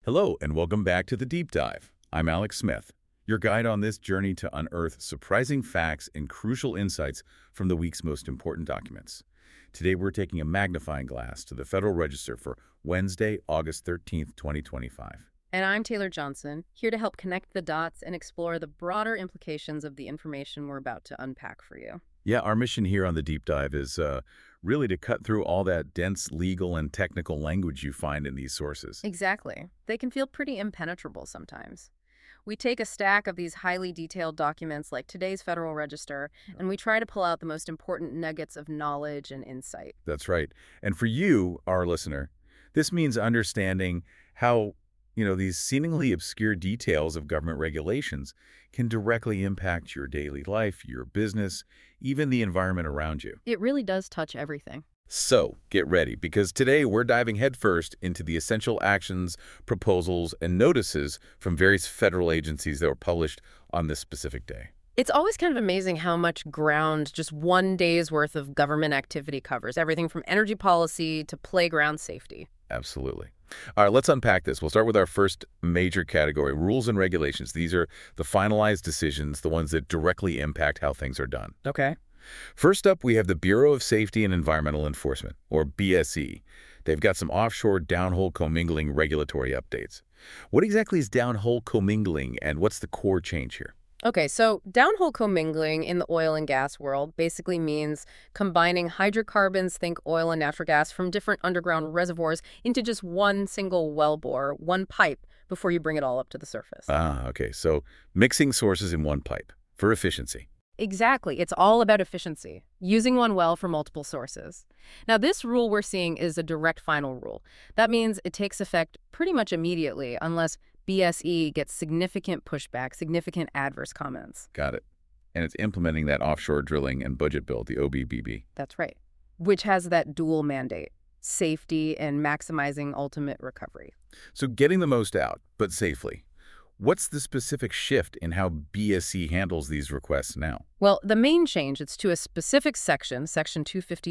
Hello, and welcome back to The Deep Dive. I'm Alex Smith, your guide on this journey to unearth surprising facts and crucial insights from the week's most important documents. Today, we're taking a magnifying glass to the Federal Register for Wednesday, August 13th, 2025. And I'm Taylor Johnson, here to help connect the dots and explore the broader implications of the information we're about to unpack for you. Yeah, our mission here on The Deep Dive is really to cut through all that dense legal and technical language you find in these sources. Exactly. They can feel pretty impenetrable sometimes. We take a stack of these highly detailed documents like today's Federal Register, and we try to pull out the most important nuggets of knowledge and insight. That's right. And for you, our listener, this means understanding how these seemingly obscure details of government regulations can directly impact your daily life, your business, even the environment around you. It really does touch everything. So get ready, because today we're diving headfirst into the essential actions, proposals, and notices from various federal agencies that were published on this specific day. It's always kind of amazing how much ground just one day's worth of government activity covers, everything from energy policy to playground safety. Absolutely. All right, let's unpack this. We'll start with our first major category, rules and regulations. These are the finalized decisions, the ones that directly impact how things are done. Okay. First up, we have the Bureau of Safety and Environmental Enforcement, or BSE. They've got some offshore downhole commingling regulatory updates. What exactly is downhole commingling, and what's the core change here? Okay, so downhole commingling in the oil and gas world basically means combining hydrocarbons, think oil and natural gas, from different underground reservoirs into just one single wellbore, one pipe, before you bring it all up to the surface. Okay, so mixing sources in one pipe for efficiency. Exactly. It's all about efficiency, using one well for multiple sources. Now, this rule we're seeing is a direct final rule. That means it takes effect pretty much immediately unless BSE gets significant pushback, significant adverse comments. Got it. And it's implementing that offshore drilling and budget bill, the OBBB. That's right. Which has that dual mandate, safety and maximizing ultimate recovery. So getting the most out, but safely. What's the specific shift in how BSE handles these requests now? Well, the main change, it's to a specific section, Section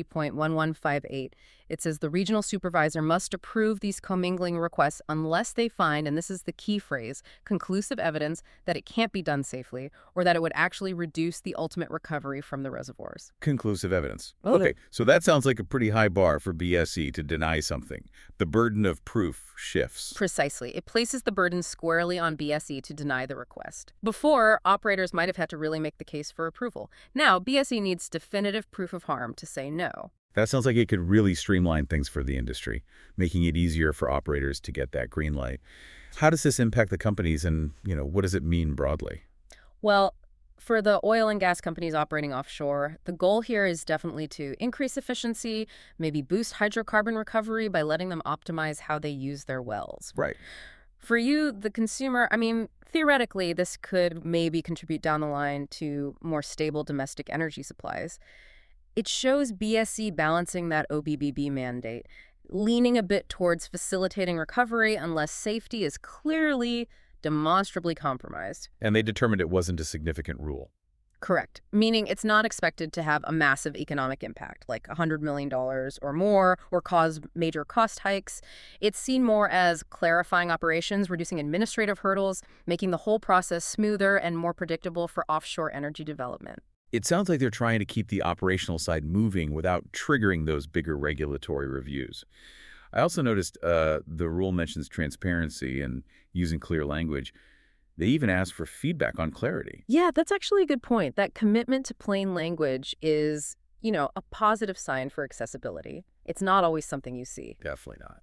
250.1158. It says the regional supervisor must approve these commingling requests unless they find, and this is the key phrase, conclusive evidence that it can't be done safely or that it would actually reduce the ultimate recovery from the reservoirs. Conclusive evidence. Well, Okay, so that sounds like a pretty high bar for BSE to deny something. The burden of proof shifts. Precisely. It places the burden squarely on BSE to deny the request. Before, operators might have had to really make the case for approval. Now, BSE needs definitive proof of harm to say no. That sounds like it could really streamline things for the industry, making it easier for operators to get that green light. How does this impact the companies, and what does it mean broadly? Well, for the oil and gas companies operating offshore, the goal here is definitely to increase efficiency, maybe boost hydrocarbon recovery by letting them optimize how they use their wells. Right. For you, the consumer, theoretically, this could maybe contribute down the line to more stable domestic energy supplies. It shows BSE balancing that OBBB mandate, leaning a bit towards facilitating recovery unless safety is clearly, demonstrably compromised. And they determined it wasn't a significant rule. Correct. Meaning it's not expected to have a massive economic impact, like $100 million or more, or cause major cost hikes. It's seen more as clarifying operations, reducing administrative hurdles, making the whole process smoother and more predictable for offshore energy development. It sounds like they're trying to keep the operational side moving without triggering those bigger regulatory reviews. I also noticed the rule mentions transparency and using clear language. They even ask for feedback on clarity. Yeah, that's actually a good point. That commitment to plain language is, a positive sign for accessibility. It's not always something you see. Definitely not.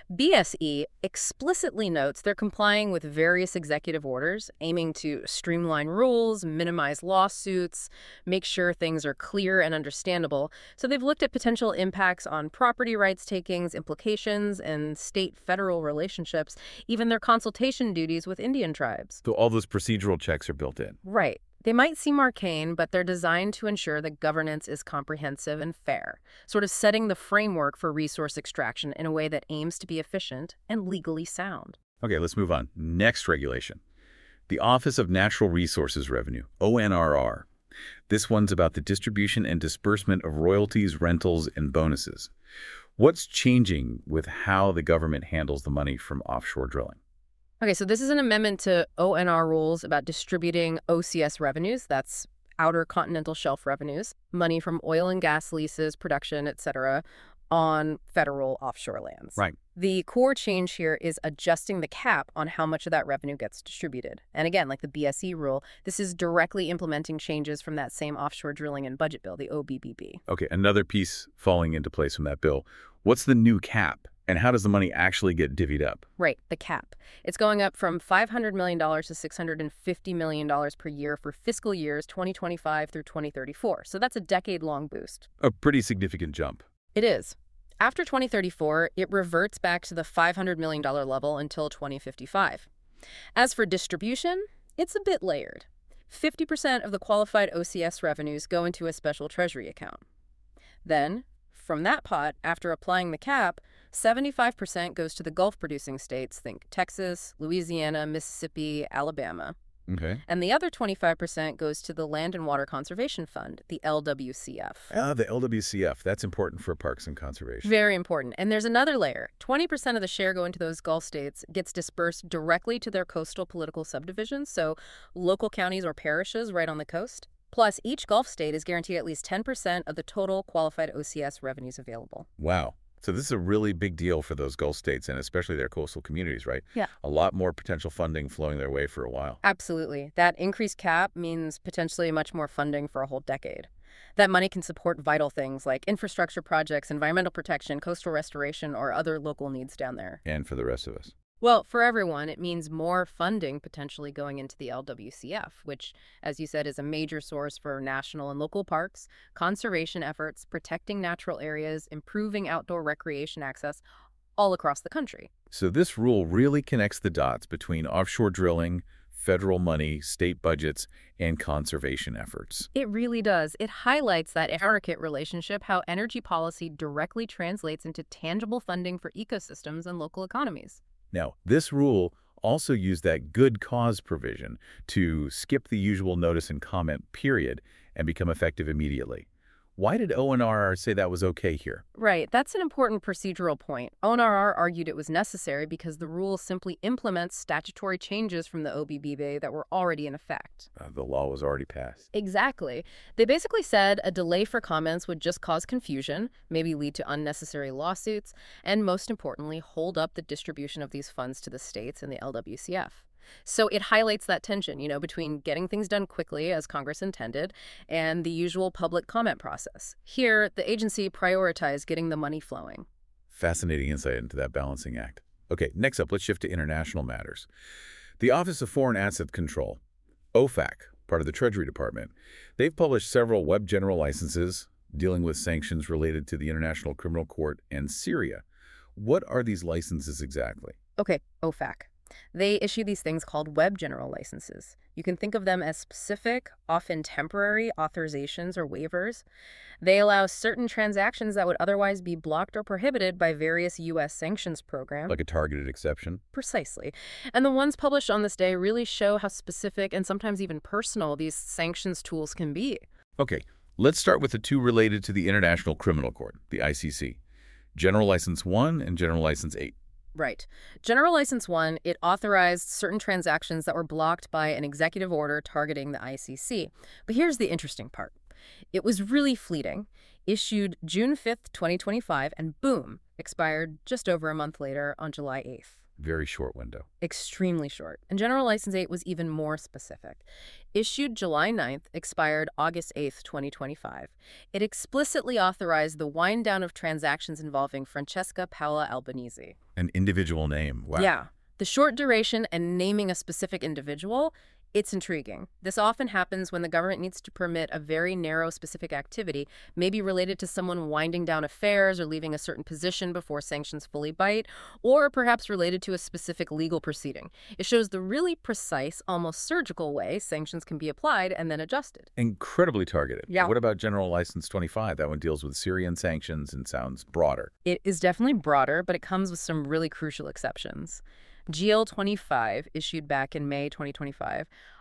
BSE explicitly notes they're complying with various executive orders, aiming to streamline rules, minimize lawsuits, make sure things are clear and understandable. So they've looked at potential impacts on property rights takings, implications, and state-federal relationships, even their consultation duties with Indian tribes. So all those procedural checks are built in. Right. They might seem arcane, but they're designed to ensure that governance is comprehensive and fair, sort of setting the framework for resource extraction in a way that aims to be efficient and legally sound. Okay, let's move on. Next regulation. The Office of Natural Resources Revenue, ONRR. This one's about the distribution and disbursement of royalties, rentals, and bonuses. What's changing with how the government handles the money from offshore drilling? Okay, so this is an amendment to ONR rules about distributing OCS revenues, that's Outer Continental Shelf revenues, money from oil and gas leases, production, etc., on federal offshore lands. Right. The core change here is adjusting the cap on how much of that revenue gets distributed. And again, like the BSE rule, this is directly implementing changes from that same offshore drilling and budget bill, the OBBB. Okay, another piece falling into place from that bill. What's the new cap, and how does the money actually get divvied up? Right, the cap. It's going up from $500 million to $650 million per year for fiscal years 2025 through 2034. So that's a decade-long boost. A pretty significant jump. It is. After 2034, it reverts back to the $500 million level until 2055. As for distribution, it's a bit layered. 50% of the qualified OCS revenues go into a special treasury account. Then, from that pot, after applying the cap, 75% goes to the Gulf-producing states, think Texas, Louisiana, Mississippi, Alabama. Okay. And the other 25% goes to the Land and Water Conservation Fund, the LWCF. The LWCF. That's important for parks and conservation. Very important. And there's another layer. 20% of the share going to those Gulf states gets dispersed directly to their coastal political subdivisions, so local counties or parishes right on the coast. Plus, each Gulf state is guaranteed at least 10% of the total qualified OCS revenues available. Wow. So this is a really big deal for those Gulf states and especially their coastal communities, right? Yeah. A lot more potential funding flowing their way for a while. Absolutely. That increased cap means potentially much more funding for a whole decade. That money can support vital things like infrastructure projects, environmental protection, coastal restoration, or other local needs down there. And for the rest of us. Well, for everyone, it means more funding potentially going into the LWCF, which, as you said, is a major source for national and local parks, conservation efforts, protecting natural areas, improving outdoor recreation access all across the country. So this rule really connects the dots between offshore drilling, federal money, state budgets, and conservation efforts. It really does. It highlights that intricate relationship, how energy policy directly translates into tangible funding for ecosystems and local economies. Now, this rule also used that good cause provision to skip the usual notice and comment period and become effective immediately. Why did ONRR say that was okay here? Right, that's an important procedural point. ONRR argued it was necessary because the rule simply implements statutory changes from the OBBB that were already in effect. The law was already passed. Exactly. They basically said a delay for comments would just cause confusion, maybe lead to unnecessary lawsuits, and most importantly, hold up the distribution of these funds to the states and the LWCF. So it highlights that tension, between getting things done quickly, as Congress intended, and the usual public comment process. Here, the agency prioritized getting the money flowing. Fascinating insight into that balancing act. Okay, next up, let's shift to international matters. The Office of Foreign Asset Control, OFAC, part of the Treasury Department, they've published several web general licenses dealing with sanctions related to the International Criminal Court and Syria. What are these licenses exactly? Okay, OFAC. They issue these things called web general licenses. You can think of them as specific, often temporary authorizations or waivers. They allow certain transactions that would otherwise be blocked or prohibited by various U.S. sanctions programs. Like a targeted exception? Precisely. And the ones published on this day really show how specific and sometimes even personal these sanctions tools can be. Okay, let's start with the two related to the International Criminal Court, the ICC. General License 1 and General License 8. Right. General License 1, it authorized certain transactions that were blocked by an executive order targeting the ICC. But here's the interesting part. It was really fleeting, issued June 5th, 2025, and boom, expired just over a month later on July 8th. Very short window. Extremely short. And General License 8 was even more specific. Issued July 9th, expired August 8th, 2025. It explicitly authorized the wind down of transactions involving Francesca Paola Albanese. An individual name. Wow. Yeah. The short duration and naming a specific individual, it's intriguing. This often happens when the government needs to permit a very narrow specific activity, maybe related to someone winding down affairs or leaving a certain position before sanctions fully bite, or perhaps related to a specific legal proceeding. It shows the really precise, almost surgical way sanctions can be applied and then adjusted. Incredibly targeted. Yeah. What about General License 25? That one deals with Syrian sanctions and sounds broader. It is definitely broader, but it comes with some really crucial exceptions. GL 25, issued back in May 2025,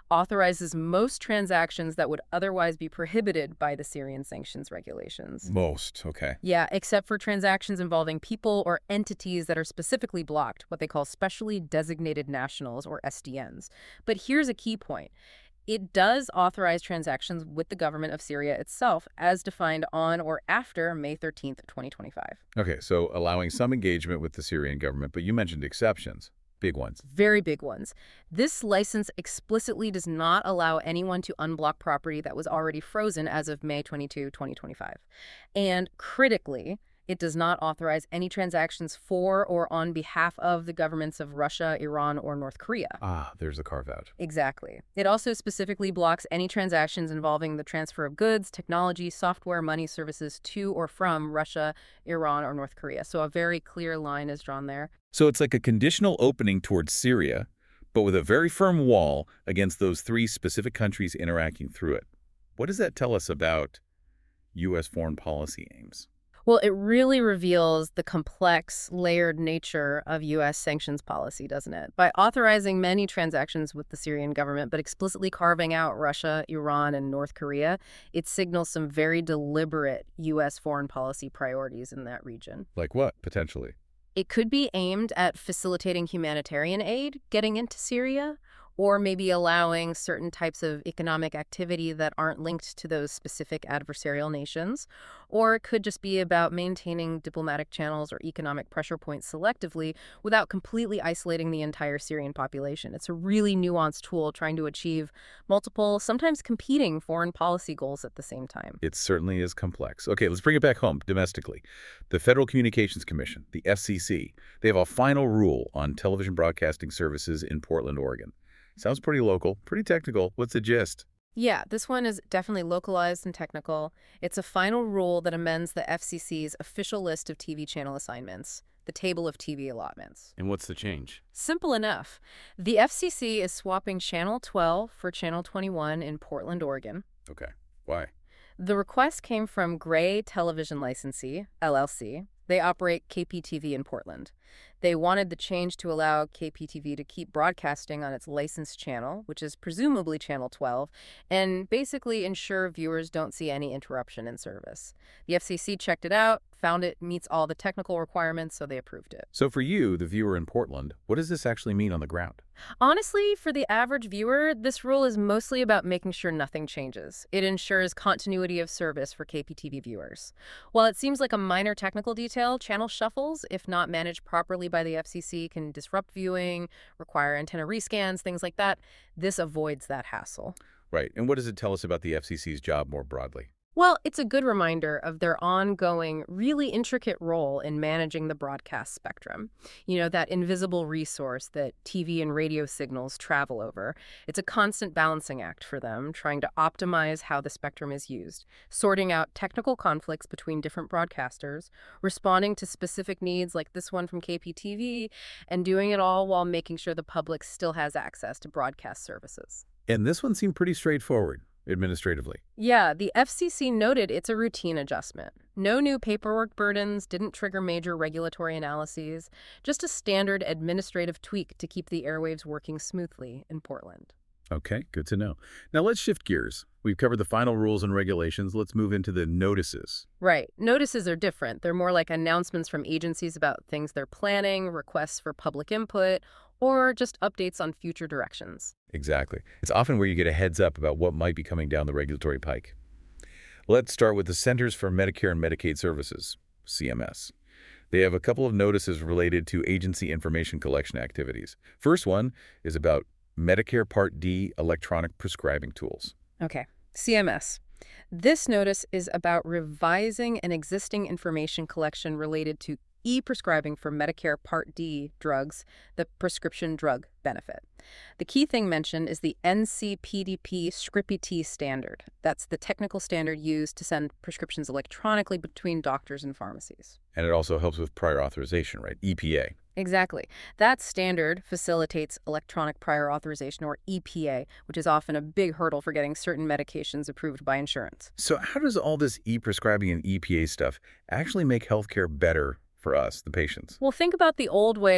authorizes most transactions that would otherwise be prohibited by the Syrian sanctions regulations. Most, okay. Yeah, except for transactions involving people or entities that are specifically blocked, what they call specially designated nationals, or SDNs. But here's a key point. It does authorize transactions with the government of Syria itself, as defined on or after May 13th, 2025. Okay, so allowing some engagement with the Syrian government, but you mentioned exceptions. Big ones. Very big ones. This license explicitly does not allow anyone to unblock property that was already frozen as of May 22, 2025. And critically, it does not authorize any transactions for or on behalf of the governments of Russia, Iran, or North Korea. Ah, there's the carve-out. Exactly. It also specifically blocks any transactions involving the transfer of goods, technology, software, money, services to or from Russia, Iran, or North Korea. So a very clear line is drawn there. So it's like a conditional opening towards Syria, but with a very firm wall against those three specific countries interacting through it. What does that tell us about U.S. foreign policy aims? Well, it really reveals the complex, layered nature of U.S. sanctions policy, doesn't it? By authorizing many transactions with the Syrian government, but explicitly carving out Russia, Iran, and North Korea, it signals some very deliberate U.S. foreign policy priorities in that region. Like what, potentially? It could be aimed at facilitating humanitarian aid getting into Syria, or maybe allowing certain types of economic activity that aren't linked to those specific adversarial nations. Or it could just be about maintaining diplomatic channels or economic pressure points selectively without completely isolating the entire Syrian population. It's a really nuanced tool trying to achieve multiple, sometimes competing foreign policy goals at the same time. It certainly is complex. Okay, let's bring it back home domestically. The Federal Communications Commission, the FCC, they have a final rule on television broadcasting services in Portland, Oregon. Sounds pretty local, pretty technical. What's the gist? Yeah, this one is definitely localized and technical. It's a final rule that amends the FCC's official list of TV channel assignments, the table of TV allotments. And what's the change? Simple enough. The FCC is swapping Channel 12 for Channel 21 in Portland, Oregon. Okay, why? The request came from Gray Television Licensee, LLC. They operate KPTV in Portland. They wanted the change to allow KPTV to keep broadcasting on its licensed channel, which is presumably Channel 12, and basically ensure viewers don't see any interruption in service. The FCC checked it out, found it meets all the technical requirements, so they approved it. So for you, the viewer in Portland, what does this actually mean on the ground? Honestly, for the average viewer, this rule is mostly about making sure nothing changes. It ensures continuity of service for KPTV viewers. While it seems like a minor technical detail, channel shuffles, if not managed properly by the FCC, can disrupt viewing, require antenna rescans, things like that. This avoids that hassle. Right, and what does it tell us about the FCC's job more broadly? Well, it's a good reminder of their ongoing, really intricate role in managing the broadcast spectrum. You know, that invisible resource that TV and radio signals travel over. It's a constant balancing act for them, trying to optimize how the spectrum is used, sorting out technical conflicts between different broadcasters, responding to specific needs like this one from KPTV, and doing it all while making sure the public still has access to broadcast services. And this one seemed pretty straightforward, administratively. Yeah, the FCC noted it's a routine adjustment. No new paperwork burdens, didn't trigger major regulatory analyses, just a standard administrative tweak to keep the airwaves working smoothly in Portland. Okay, good to know. Now let's shift gears. We've covered the final rules and regulations. Let's move into the notices. Right. Notices are different. They're more like announcements from agencies about things they're planning, requests for public input, or just updates on future directions. Exactly. It's often where you get a heads up about what might be coming down the regulatory pike. Let's start with the Centers for Medicare and Medicaid Services, CMS. They have a couple of notices related to agency information collection activities. First one is about Medicare Part D electronic prescribing tools. Okay. CMS. This notice is about revising an existing information collection related to e-prescribing for Medicare Part D drugs, the prescription drug benefit. The key thing mentioned is the NCPDP ScriptET standard. That's the technical standard used to send prescriptions electronically between doctors and pharmacies. And it also helps with prior authorization, right? EPA. Exactly. That standard facilitates electronic prior authorization, or EPA, which is often a big hurdle for getting certain medications approved by insurance. So how does all this e-prescribing and EPA stuff actually make healthcare better for us, the patients? Well, think about the old way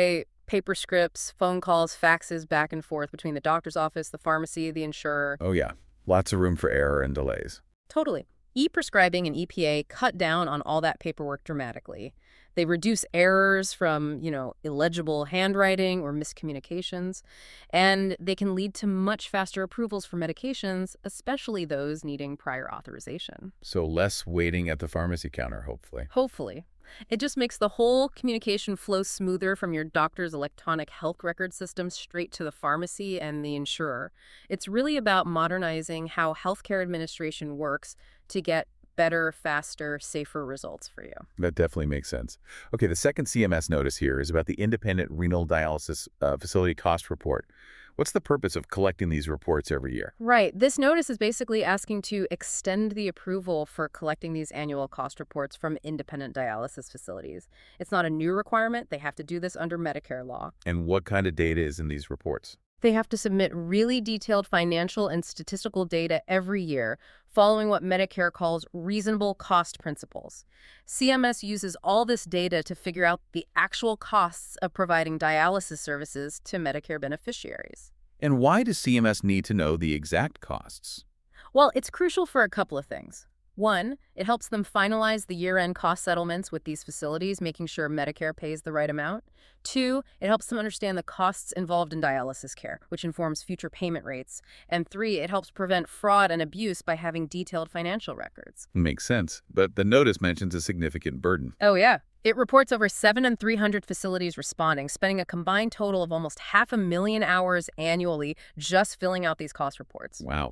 Paper scripts, phone calls, faxes back and forth between the doctor's office, the pharmacy, the insurer. Oh yeah, lots of room for error and delays. Totally. E-prescribing and EPA cut down on all that paperwork dramatically. They reduce errors from, illegible handwriting or miscommunications, and they can lead to much faster approvals for medications, especially those needing prior authorization. So less waiting at the pharmacy counter, hopefully. Hopefully. It just makes the whole communication flow smoother from your doctor's electronic health record system straight to the pharmacy and the insurer. It's really about modernizing how healthcare administration works to get better, faster, safer results for you. That definitely makes sense. Okay, the second CMS notice here is about the Independent Renal Dialysis Facility Cost Report. What's the purpose of collecting these reports every year? Right. This notice is basically asking to extend the approval for collecting these annual cost reports from independent dialysis facilities. It's not a new requirement. They have to do this under Medicare law. And what kind of data is in these reports? They have to submit really detailed financial and statistical data every year, following what Medicare calls reasonable cost principles. CMS uses all this data to figure out the actual costs of providing dialysis services to Medicare beneficiaries. And why does CMS need to know the exact costs? Well, it's crucial for a couple of things. One, it helps them finalize the year-end cost settlements with these facilities, making sure Medicare pays the right amount. Two, it helps them understand the costs involved in dialysis care, which informs future payment rates. And three, it helps prevent fraud and abuse by having detailed financial records. Makes sense, but the notice mentions a significant burden. Oh, yeah. It reports over 7,300 facilities responding, spending a combined total of almost 500,000 hours annually just filling out these cost reports. Wow,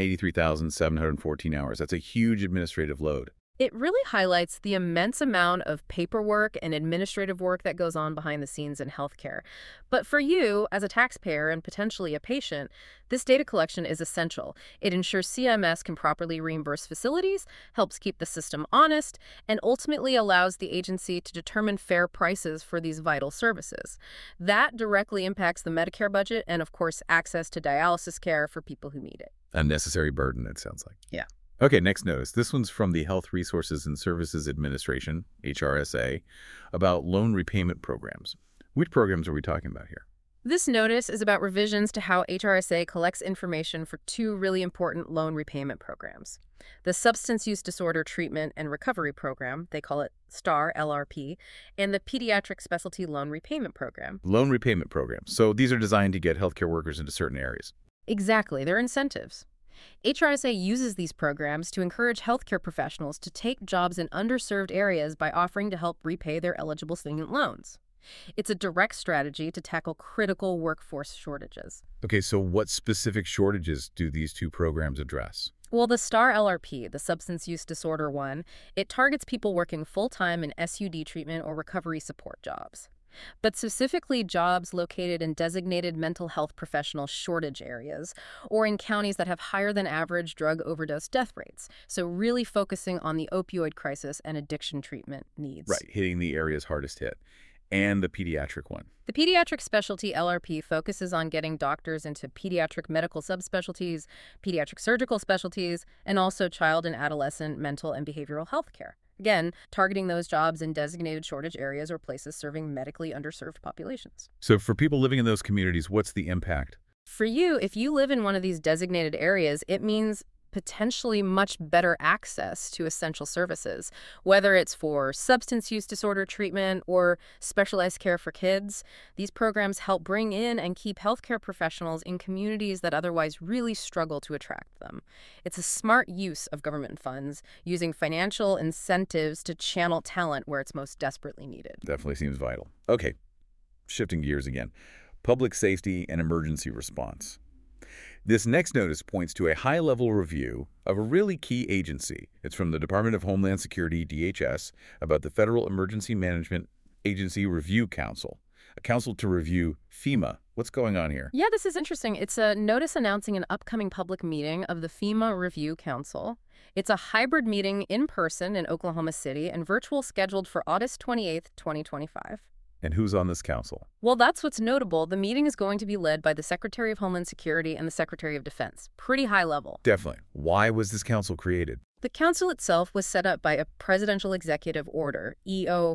483,714 hours. That's a huge administrative load. It really highlights the immense amount of paperwork and administrative work that goes on behind the scenes in healthcare. But for you, as a taxpayer and potentially a patient, this data collection is essential. It ensures CMS can properly reimburse facilities, helps keep the system honest, and ultimately allows the agency to determine fair prices for these vital services. That directly impacts the Medicare budget and, of course, access to dialysis care for people who need it. Unnecessary burden, it sounds like. Yeah. Okay, next notice. This one's from the Health Resources and Services Administration, HRSA, about loan repayment programs. Which programs are we talking about here? This notice is about revisions to how HRSA collects information for two really important loan repayment programs. The Substance Use Disorder Treatment and Recovery Program, they call it STAR LRP, and the Pediatric Specialty Loan Repayment Program. Loan repayment programs. So these are designed to get healthcare workers into certain areas. Exactly, they're incentives. HRSA uses these programs to encourage healthcare professionals to take jobs in underserved areas by offering to help repay their eligible student loans. It's a direct strategy to tackle critical workforce shortages. Okay, so what specific shortages do these two programs address? Well, the STAR LRP, the substance use disorder one, it targets people working full-time in SUD treatment or recovery support jobs. But specifically jobs located in designated mental health professional shortage areas or in counties that have higher than average drug overdose death rates. So really focusing on the opioid crisis and addiction treatment needs. Right, hitting the areas hardest hit. And the pediatric one. The Pediatric Specialty LRP focuses on getting doctors into pediatric medical subspecialties, pediatric surgical specialties, and also child and adolescent mental and behavioral health care. Again, targeting those jobs in designated shortage areas or places serving medically underserved populations. So for people living in those communities, what's the impact? For you, if you live in one of these designated areas, it means potentially much better access to essential services, whether it's for substance use disorder treatment or specialized care for kids. These programs help bring in and keep healthcare professionals in communities that otherwise really struggle to attract them. It's a smart use of government funds, using financial incentives to channel talent where it's most desperately needed. Definitely seems vital. Okay, shifting gears again. Public safety and emergency response. This next notice points to a high-level review of a really key agency. It's from the Department of Homeland Security, DHS, about the Federal Emergency Management Agency Review Council, a council to review FEMA. What's going on here? Yeah, this is interesting. It's a notice announcing an upcoming public meeting of the FEMA Review Council. It's a hybrid meeting in person in Oklahoma City and virtual scheduled for August 28th, 2025. And who's on this council? Well, that's what's notable. The meeting is going to be led by the Secretary of Homeland Security and the Secretary of Defense. Pretty high level. Definitely. Why was this council created? The council itself was set up by a presidential executive order, EO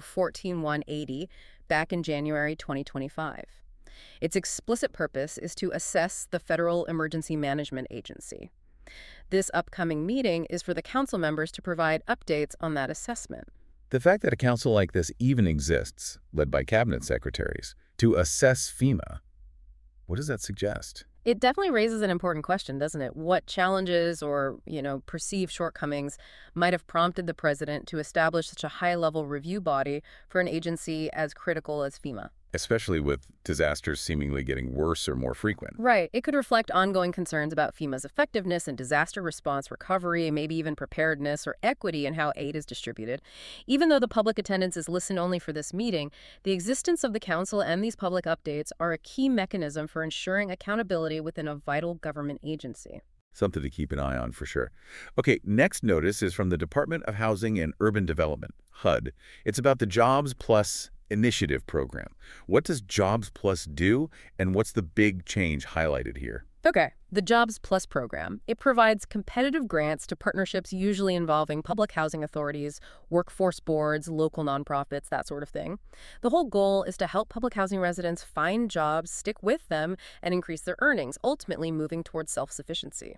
14180, back in January 2025. Its explicit purpose is to assess the Federal Emergency Management Agency. This upcoming meeting is for the council members to provide updates on that assessment. The fact that a council like this even exists, led by cabinet secretaries, to assess FEMA, what does that suggest? It definitely raises an important question, doesn't it? What challenges or, perceived shortcomings might have prompted the president to establish such a high-level review body for an agency as critical as FEMA? Especially with disasters seemingly getting worse or more frequent. Right. It could reflect ongoing concerns about FEMA's effectiveness in disaster response recovery, maybe even preparedness or equity in how aid is distributed. Even though the public attendance is listened only for this meeting, the existence of the council and these public updates are a key mechanism for ensuring accountability within a vital government agency. Something to keep an eye on for sure. Okay, next notice is from the Department of Housing and Urban Development, HUD. It's about the Jobs Plus Initiative program. What does Jobs Plus do, and what's the big change highlighted here? Okay, the Jobs Plus program. It provides competitive grants to partnerships usually involving public housing authorities, workforce boards, local nonprofits, that sort of thing. The whole goal is to help public housing residents find jobs, stick with them, and increase their earnings, ultimately moving towards self-sufficiency.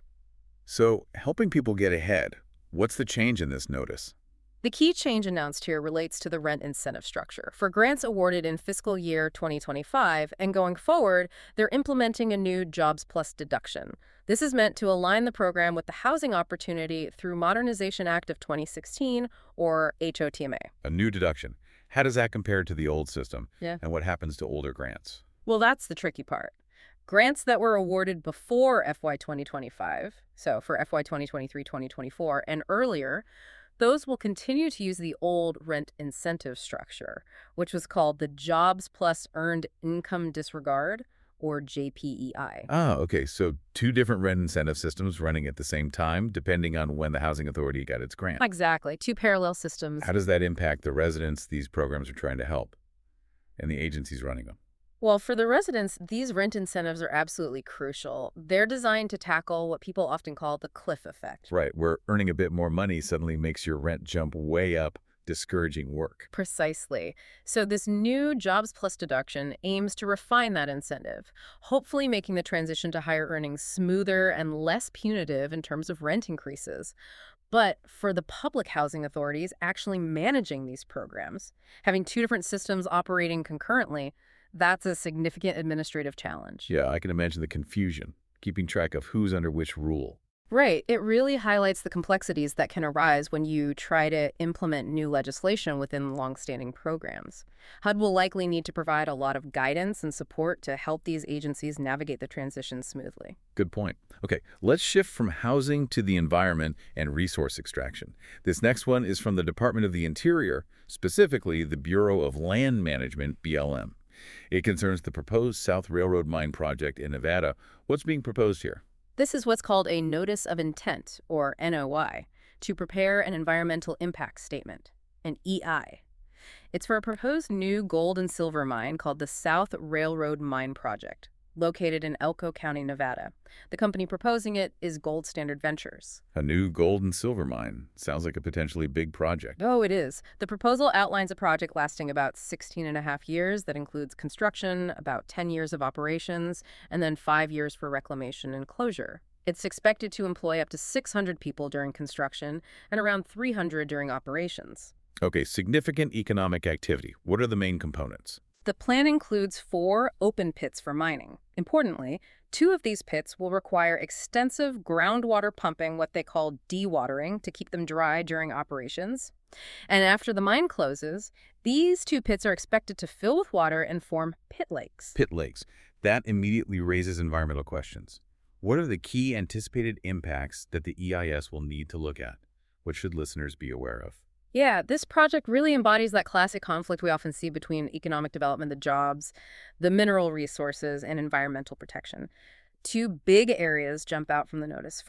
So, helping people get ahead. What's the change in this notice? The key change announced here relates to the rent incentive structure. For grants awarded in fiscal year 2025 and going forward, they're implementing a new Jobs Plus deduction. This is meant to align the program with the Housing Opportunity through Modernization Act of 2016, or HOTMA. A new deduction. How does that compare to the old system? Yeah. And what happens to older grants? Well, that's the tricky part. Grants that were awarded before FY 2025, so for FY 2023-2024 and earlier, those will continue to use the old rent incentive structure, which was called the Jobs Plus Earned Income Disregard, or JPEI. Ah, okay. So two different rent incentive systems running at the same time, depending on when the Housing Authority got its grant. Exactly. Two parallel systems. How does that impact the residents these programs are trying to help and the agencies running them? Well, for the residents, these rent incentives are absolutely crucial. They're designed to tackle what people often call the cliff effect. Right, where earning a bit more money suddenly makes your rent jump way up, discouraging work. Precisely. So this new Jobs Plus deduction aims to refine that incentive, hopefully making the transition to higher earnings smoother and less punitive in terms of rent increases. But for the public housing authorities actually managing these programs, having two different systems operating concurrently, that's a significant administrative challenge. Yeah, I can imagine the confusion, keeping track of who's under which rule. Right. It really highlights the complexities that can arise when you try to implement new legislation within longstanding programs. HUD will likely need to provide a lot of guidance and support to help these agencies navigate the transition smoothly. Good point. Okay, let's shift from housing to the environment and resource extraction. This next one is from the Department of the Interior, specifically the Bureau of Land Management, BLM. It concerns the proposed South Railroad Mine project in Nevada. What's being proposed here? This is what's called a Notice of Intent, or NOI, to prepare an environmental impact statement, an EI. It's for a proposed new gold and silver mine called the South Railroad Mine Project, located in Elko County, Nevada. The company proposing it is Gold Standard Ventures. A new gold and silver mine. Sounds like a potentially big project. Oh, it is. The proposal outlines a project lasting about 16 and a half years that includes construction, about 10 years of operations, and then 5 years for reclamation and closure. It's expected to employ up to 600 people during construction and around 300 during operations. Okay, significant economic activity. What are the main components? The plan includes 4 open pits for mining. Importantly, 2 of these pits will require extensive groundwater pumping, what they call dewatering, to keep them dry during operations. And after the mine closes, these 2 pits are expected to fill with water and form pit lakes. Pit lakes. That immediately raises environmental questions. What are the key anticipated impacts that the EIS will need to look at? What should listeners be aware of? Yeah, this project really embodies that classic conflict we often see between economic development, the jobs, the mineral resources, and environmental protection. 2 big areas jump out from the notice. First,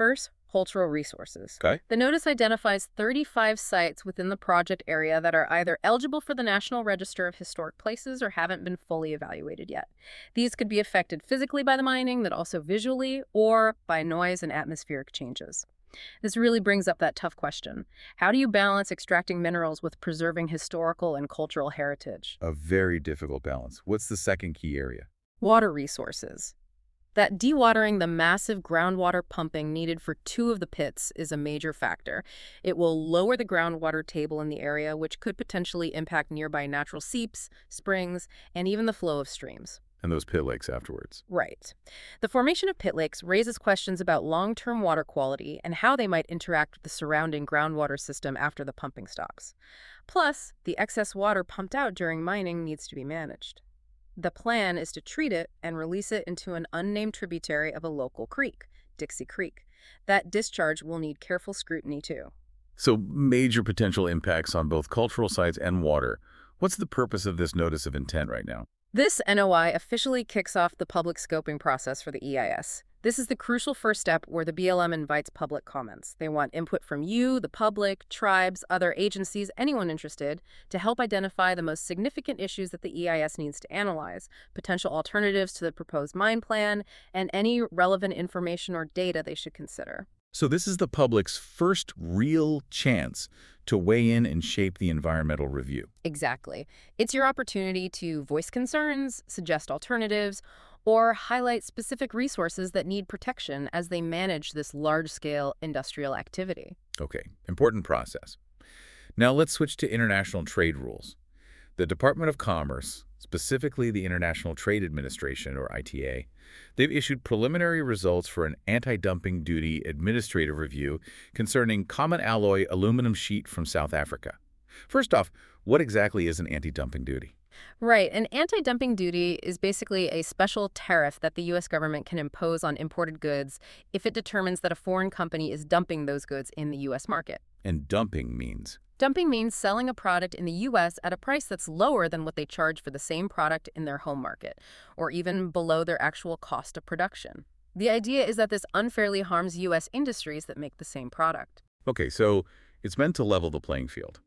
cultural resources. Okay. The notice identifies 35 sites within the project area that are either eligible for the National Register of Historic Places or haven't been fully evaluated yet. These could be affected physically by the mining, but also visually, or by noise and atmospheric changes. This really brings up that tough question. How do you balance extracting minerals with preserving historical and cultural heritage? A very difficult balance. What's the second key area? Water resources. That dewatering the massive groundwater pumping needed for 2 of the pits is a major factor. It will lower the groundwater table in the area, which could potentially impact nearby natural seeps, springs, and even the flow of streams. And those pit lakes afterwards. Right. The formation of pit lakes raises questions about long-term water quality and how they might interact with the surrounding groundwater system after the pumping stops. Plus, the excess water pumped out during mining needs to be managed. The plan is to treat it and release it into an unnamed tributary of a local creek, Dixie Creek. That discharge will need careful scrutiny, too. So major potential impacts on both cultural sites and water. What's the purpose of this notice of intent right now? This NOI officially kicks off the public scoping process for the EIS. This is the crucial first step where the BLM invites public comments. They want input from you, the public, tribes, other agencies, anyone interested, to help identify the most significant issues that the EIS needs to analyze, potential alternatives to the proposed mine plan, and any relevant information or data they should consider. So this is the public's first real chance to weigh in and shape the environmental review. Exactly. It's your opportunity to voice concerns, suggest alternatives, or highlight specific resources that need protection as they manage this large-scale industrial activity. Okay, important process. Now let's switch to international trade rules. The Department of Commerce, specifically the International Trade Administration, or ITA, they've issued preliminary results for an anti-dumping duty administrative review concerning common alloy aluminum sheet from South Africa. First off, what exactly is an anti-dumping duty? Right. An anti-dumping duty is basically a special tariff that the U.S. government can impose on imported goods if it determines that a foreign company is dumping those goods in the U.S. market. And dumping means? Dumping means selling a product in the U.S. at a price that's lower than what they charge for the same product in their home market, or even below their actual cost of production. The idea is that this unfairly harms U.S. industries that make the same product. Okay, so it's meant to level the playing field.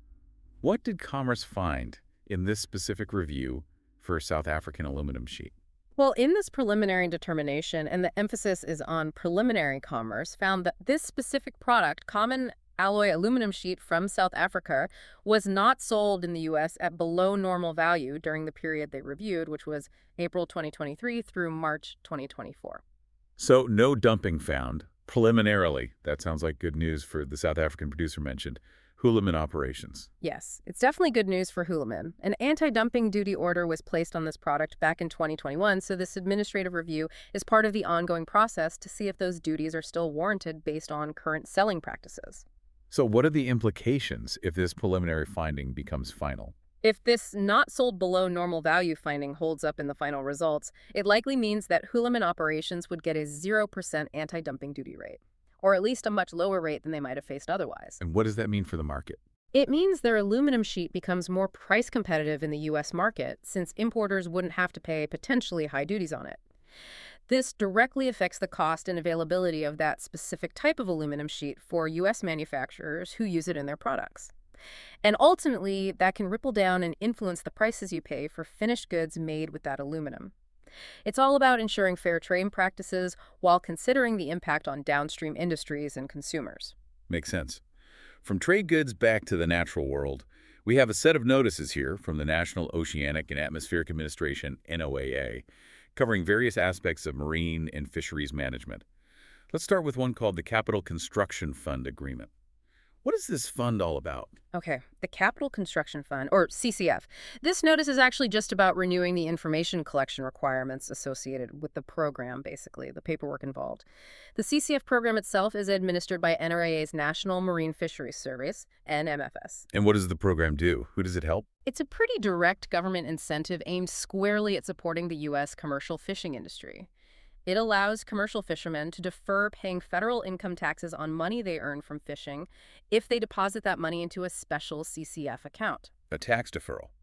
What did Commerce find in this specific review for South African aluminum sheet? Well, in this preliminary determination, and the emphasis is on preliminary, Commerce found that this specific product, common alloy aluminum sheet from South Africa, was not sold in the U.S. at below normal value during the period they reviewed, which was April 2023 through March 2024. So no dumping found. Preliminarily, that sounds like good news for the South African producer mentioned, Hulamin operations. Yes, it's definitely good news for Hulamin. An anti-dumping duty order was placed on this product back in 2021, so this administrative review is part of the ongoing process to see if those duties are still warranted based on current selling practices. So what are the implications if this preliminary finding becomes final? If this not sold below normal value finding holds up in the final results, it likely means that Hulamin operations would get a 0% anti-dumping duty rate, or at least a much lower rate than they might have faced otherwise. And what does that mean for the market? It means their aluminum sheet becomes more price competitive in the U.S. market, since importers wouldn't have to pay potentially high duties on it. This directly affects the cost and availability of that specific type of aluminum sheet for U.S. manufacturers who use it in their products. And ultimately, that can ripple down and influence the prices you pay for finished goods made with that aluminum. It's all about ensuring fair trade practices while considering the impact on downstream industries and consumers. Makes sense. From trade goods back to the natural world, we have a set of notices here from the National Oceanic and Atmospheric Administration, NOAA, covering various aspects of marine and fisheries management. Let's start with one called the Capital Construction Fund Agreement. What is this fund all about? Okay, the Capital Construction Fund, or CCF. This notice is actually just about renewing the information collection requirements associated with the program, basically, the paperwork involved. The CCF program itself is administered by NRA's National Marine Fisheries Service, NMFS. And what does the program do? Who does it help? It's a pretty direct government incentive aimed squarely at supporting the U.S. commercial fishing industry. It allows commercial fishermen to defer paying federal income taxes on money they earn from fishing if they deposit that money into a special CCF account. A tax deferral.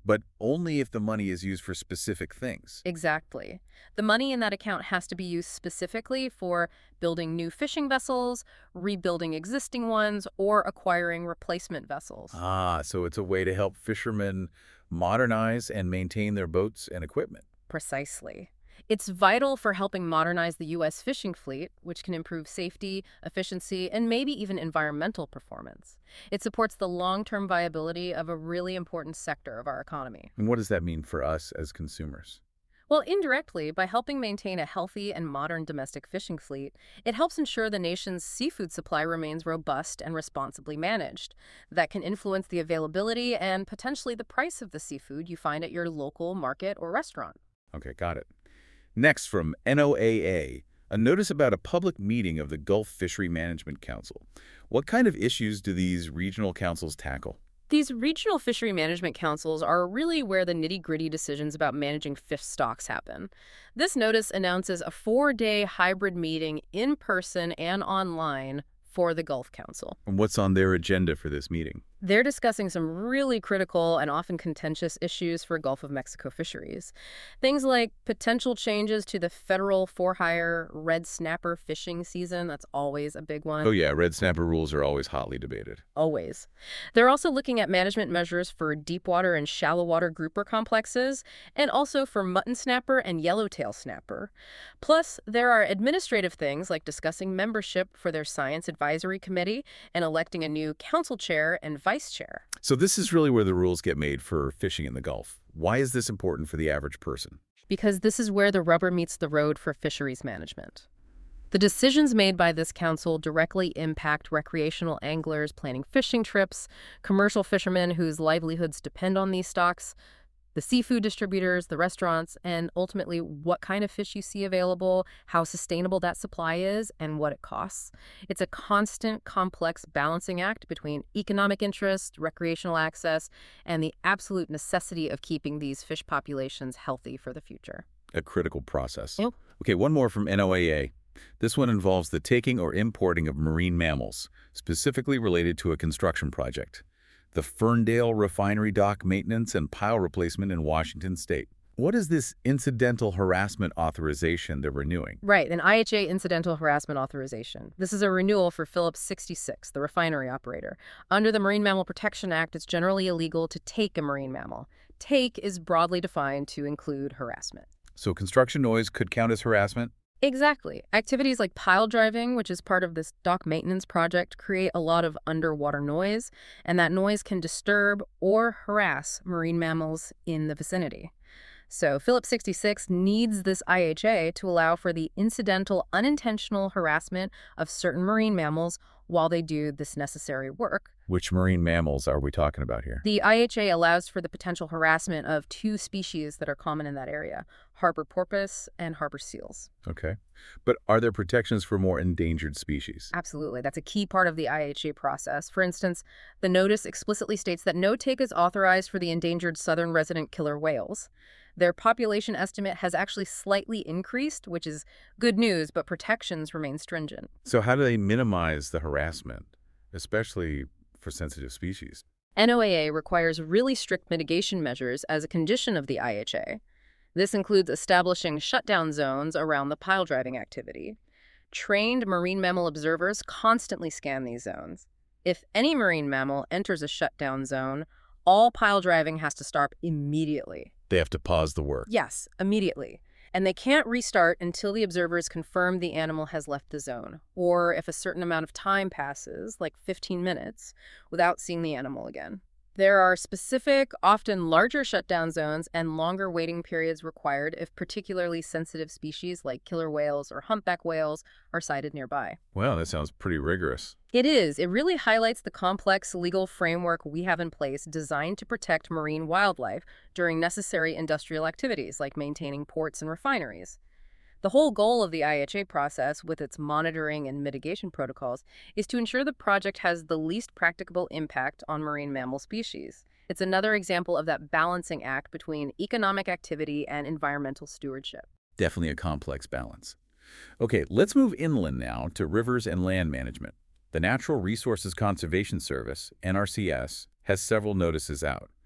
but only if the money is used for specific things. Exactly. The money in that account has to be used specifically for building new fishing vessels, rebuilding existing ones, or acquiring replacement vessels. Ah, so it's a way to help fishermen modernize and maintain their boats and equipment. Precisely. It's vital for helping modernize the U.S. fishing fleet, which can improve safety, efficiency, and maybe even environmental performance. It supports the long-term viability of a really important sector of our economy. And what does that mean for us as consumers? Well, indirectly, by helping maintain a healthy and modern domestic fishing fleet, it helps ensure the nation's seafood supply remains robust and responsibly managed. That can influence the availability and potentially the price of the seafood you find at your local market or restaurant. Okay, got it. Next, from NOAA, a notice about a public meeting of the Gulf Fishery Management Council. What kind of issues do these regional councils tackle? These regional fishery management councils are really where the nitty-gritty decisions about managing fish stocks happen. This notice announces a 4-day hybrid meeting in person and online for the Gulf Council. And what's on their agenda for this meeting? They're discussing some really critical and often contentious issues for Gulf of Mexico fisheries. Things like potential changes to the federal for-hire red snapper fishing season. That's always a big one. Oh yeah, red snapper rules are always hotly debated. Always. They're also looking at management measures for deep water and shallow water grouper complexes, and also for mutton snapper and yellowtail snapper. Plus, there are administrative things like discussing membership for their science advisory committee and electing a new council chair and vice chair. So this is really where the rules get made for fishing in the Gulf. Why is this important for the average person? Because this is where the rubber meets the road for fisheries management. The decisions made by this council directly impact recreational anglers planning fishing trips, commercial fishermen whose livelihoods depend on these stocks, the seafood distributors, the restaurants, and ultimately what kind of fish you see available, how sustainable that supply is, and what it costs. It's a constant, complex balancing act between economic interest, recreational access, and the absolute necessity of keeping these fish populations healthy for the future. A critical process. Yep. Okay, one more from NOAA. This one involves the taking or importing of marine mammals, specifically related to a construction project. The Ferndale Refinery Dock Maintenance and Pile Replacement in Washington State. What is this incidental harassment authorization they're renewing? Right, an IHA incidental harassment authorization. This is a renewal for Phillips 66, the refinery operator. Under the Marine Mammal Protection Act, it's generally illegal to take a marine mammal. Take is broadly defined to include harassment. So construction noise could count as harassment? Exactly. Activities like pile driving, which is part of this dock maintenance project, create a lot of underwater noise, and that noise can disturb or harass marine mammals in the vicinity. So Phillips 66 needs this IHA to allow for the incidental, unintentional harassment of certain marine mammals while they do this necessary work. Which marine mammals are we talking about here? The IHA allows for the potential harassment of 2 species that are common in that area, harbor porpoise and harbor seals. Okay. But are there protections for more endangered species? Absolutely. That's a key part of the IHA process. For instance, the notice explicitly states that no take is authorized for the endangered southern resident killer whales. Their population estimate has actually slightly increased, which is good news, but protections remain stringent. So how do they minimize the harassment, especially for sensitive species? NOAA requires really strict mitigation measures as a condition of the IHA. This includes establishing shutdown zones around the pile driving activity. Trained marine mammal observers constantly scan these zones. If any marine mammal enters a shutdown zone, all pile driving has to stop immediately. They have to pause the work. Yes, immediately. And they can't restart until the observers confirm the animal has left the zone, or if a certain amount of time passes, like 15 minutes, without seeing the animal again. There are specific, often larger shutdown zones and longer waiting periods required if particularly sensitive species like killer whales or humpback whales are sighted nearby. Wow, that sounds pretty rigorous. It is. It really highlights the complex legal framework we have in place designed to protect marine wildlife during necessary industrial activities like maintaining ports and refineries. The whole goal of the IHA process, with its monitoring and mitigation protocols, is to ensure the project has the least practicable impact on marine mammal species. It's another example of that balancing act between economic activity and environmental stewardship. Definitely a complex balance. Okay, let's move inland now to rivers and land management. The Natural Resources Conservation Service, NRCS, has several notices out.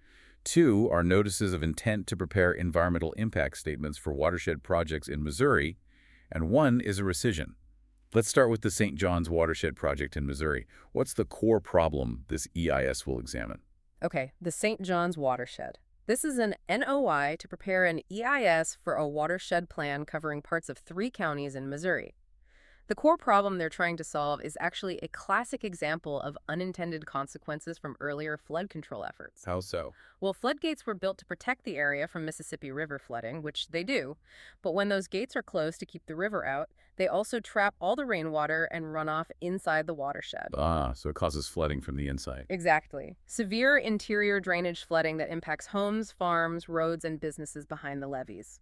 Two are notices of intent to prepare environmental impact statements for watershed projects in Missouri, and one is a rescission. Let's start with the St. John's Watershed Project in Missouri. What's the core problem this EIS will examine? Okay, the St. John's Watershed. This is an NOI to prepare an EIS for a watershed plan covering parts of 3 counties in Missouri. The core problem they're trying to solve is actually a classic example of unintended consequences from earlier flood control efforts. How so? Well, floodgates were built to protect the area from Mississippi River flooding, which they do. But when those gates are closed to keep the river out, they also trap all the rainwater and runoff inside the watershed. So it causes flooding from the inside. Exactly. Severe interior drainage flooding that impacts homes, farms, roads, and businesses behind the levees.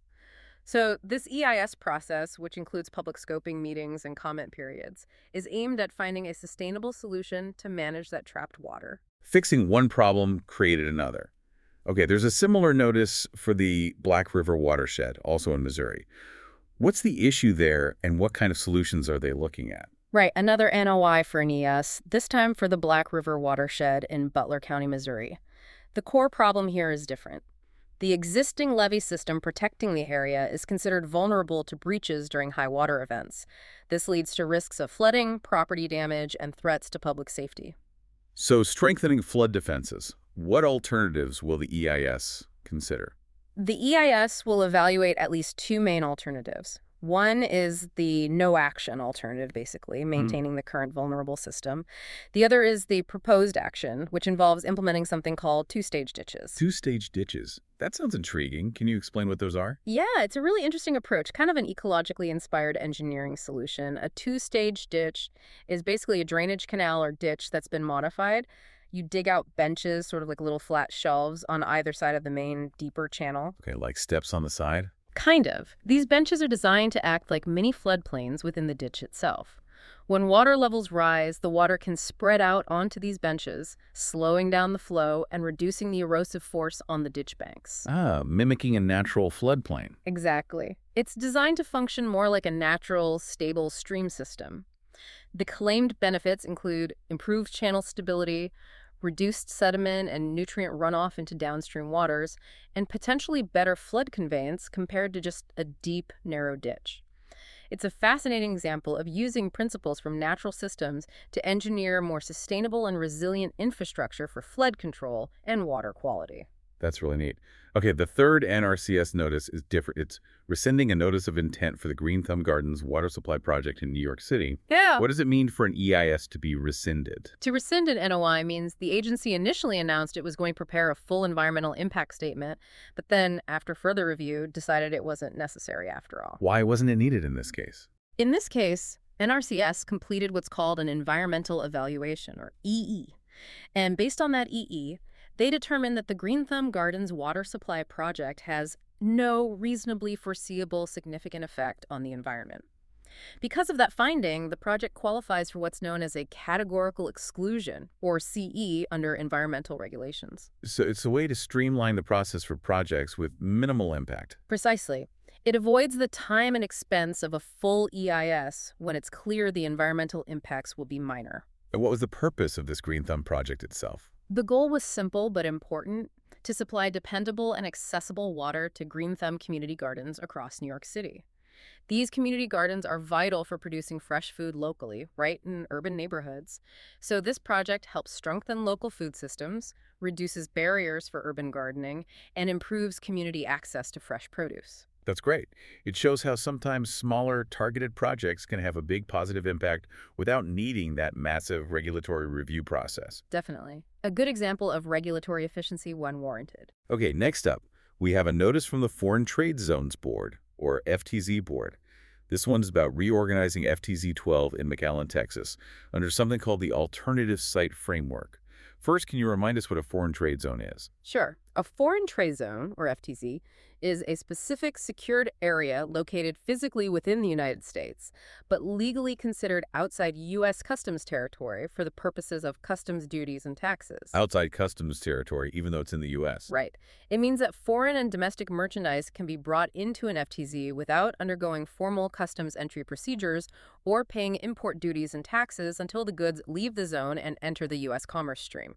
So this EIS process, which includes public scoping meetings and comment periods, is aimed at finding a sustainable solution to manage that trapped water. Fixing one problem created another. Okay, there's a similar notice for the Black River watershed, also in Missouri. What's the issue there, and what kind of solutions are they looking at? Right, another NOI for an ES, this time for the Black River watershed in Butler County, Missouri. The core problem here is different. The existing levee system protecting the area is considered vulnerable to breaches during high water events. This leads to risks of flooding, property damage, and threats to public safety. So strengthening flood defenses. What alternatives will the EIS consider? The EIS will evaluate at least 2 main alternatives. One is the no-action alternative, basically, maintaining the current vulnerable system. The other is the proposed action, which involves implementing something called 2-stage ditches. 2-stage ditches. That sounds intriguing. Can you explain what those are? Yeah, it's a really interesting approach, kind of an ecologically inspired engineering solution. A 2-stage ditch is basically a drainage canal or ditch that's been modified. You dig out benches, sort of like little flat shelves, on either side of the main, deeper channel. Okay, like steps on the side? Kind of. These benches are designed to act like mini floodplains within the ditch itself. When water levels rise, the water can spread out onto these benches, slowing down the flow and reducing the erosive force on the ditch banks. Mimicking a natural floodplain. Exactly. It's designed to function more like a natural, stable stream system. The claimed benefits include improved channel stability, reduced sediment and nutrient runoff into downstream waters, and potentially better flood conveyance compared to just a deep, narrow ditch. It's a fascinating example of using principles from natural systems to engineer more sustainable and resilient infrastructure for flood control and water quality. That's really neat. Okay, the third NRCS notice is different. It's rescinding a notice of intent for the Green Thumb Gardens water supply project in New York City. Yeah. What does it mean for an EIS to be rescinded? To rescind an NOI means the agency initially announced it was going to prepare a full environmental impact statement, but then, after further review, decided it wasn't necessary after all. Why wasn't it needed in this case? In this case, NRCS completed what's called an environmental evaluation, or EE. And based on that EE, they determined that the Green Thumb Gardens water supply project has no reasonably foreseeable significant effect on the environment. Because of that finding, the project qualifies for what's known as a categorical exclusion, or CE, under environmental regulations. So it's a way to streamline the process for projects with minimal impact. Precisely. It avoids the time and expense of a full EIS when it's clear the environmental impacts will be minor. And what was the purpose of this Green Thumb project itself? The goal was simple but important: to supply dependable and accessible water to Green Thumb community gardens across New York City. These community gardens are vital for producing fresh food locally, right in urban neighborhoods. So this project helps strengthen local food systems, reduces barriers for urban gardening, and improves community access to fresh produce. That's great. It shows how sometimes smaller, targeted projects can have a big positive impact without needing that massive regulatory review process. Definitely. A good example of regulatory efficiency when warranted. Okay, next up, we have a notice from the Foreign Trade Zones Board, or FTZ Board. This one's about reorganizing FTZ 12 in McAllen, Texas, under something called the Alternative Site Framework. First, can you remind us what a foreign trade zone is? Sure. A foreign trade zone, or FTZ, is a specific secured area located physically within the United States, but legally considered outside U.S. customs territory for the purposes of customs duties and taxes. Outside customs territory, even though it's in the U.S. Right. It means that foreign and domestic merchandise can be brought into an FTZ without undergoing formal customs entry procedures or paying import duties and taxes until the goods leave the zone and enter the U.S. commerce stream.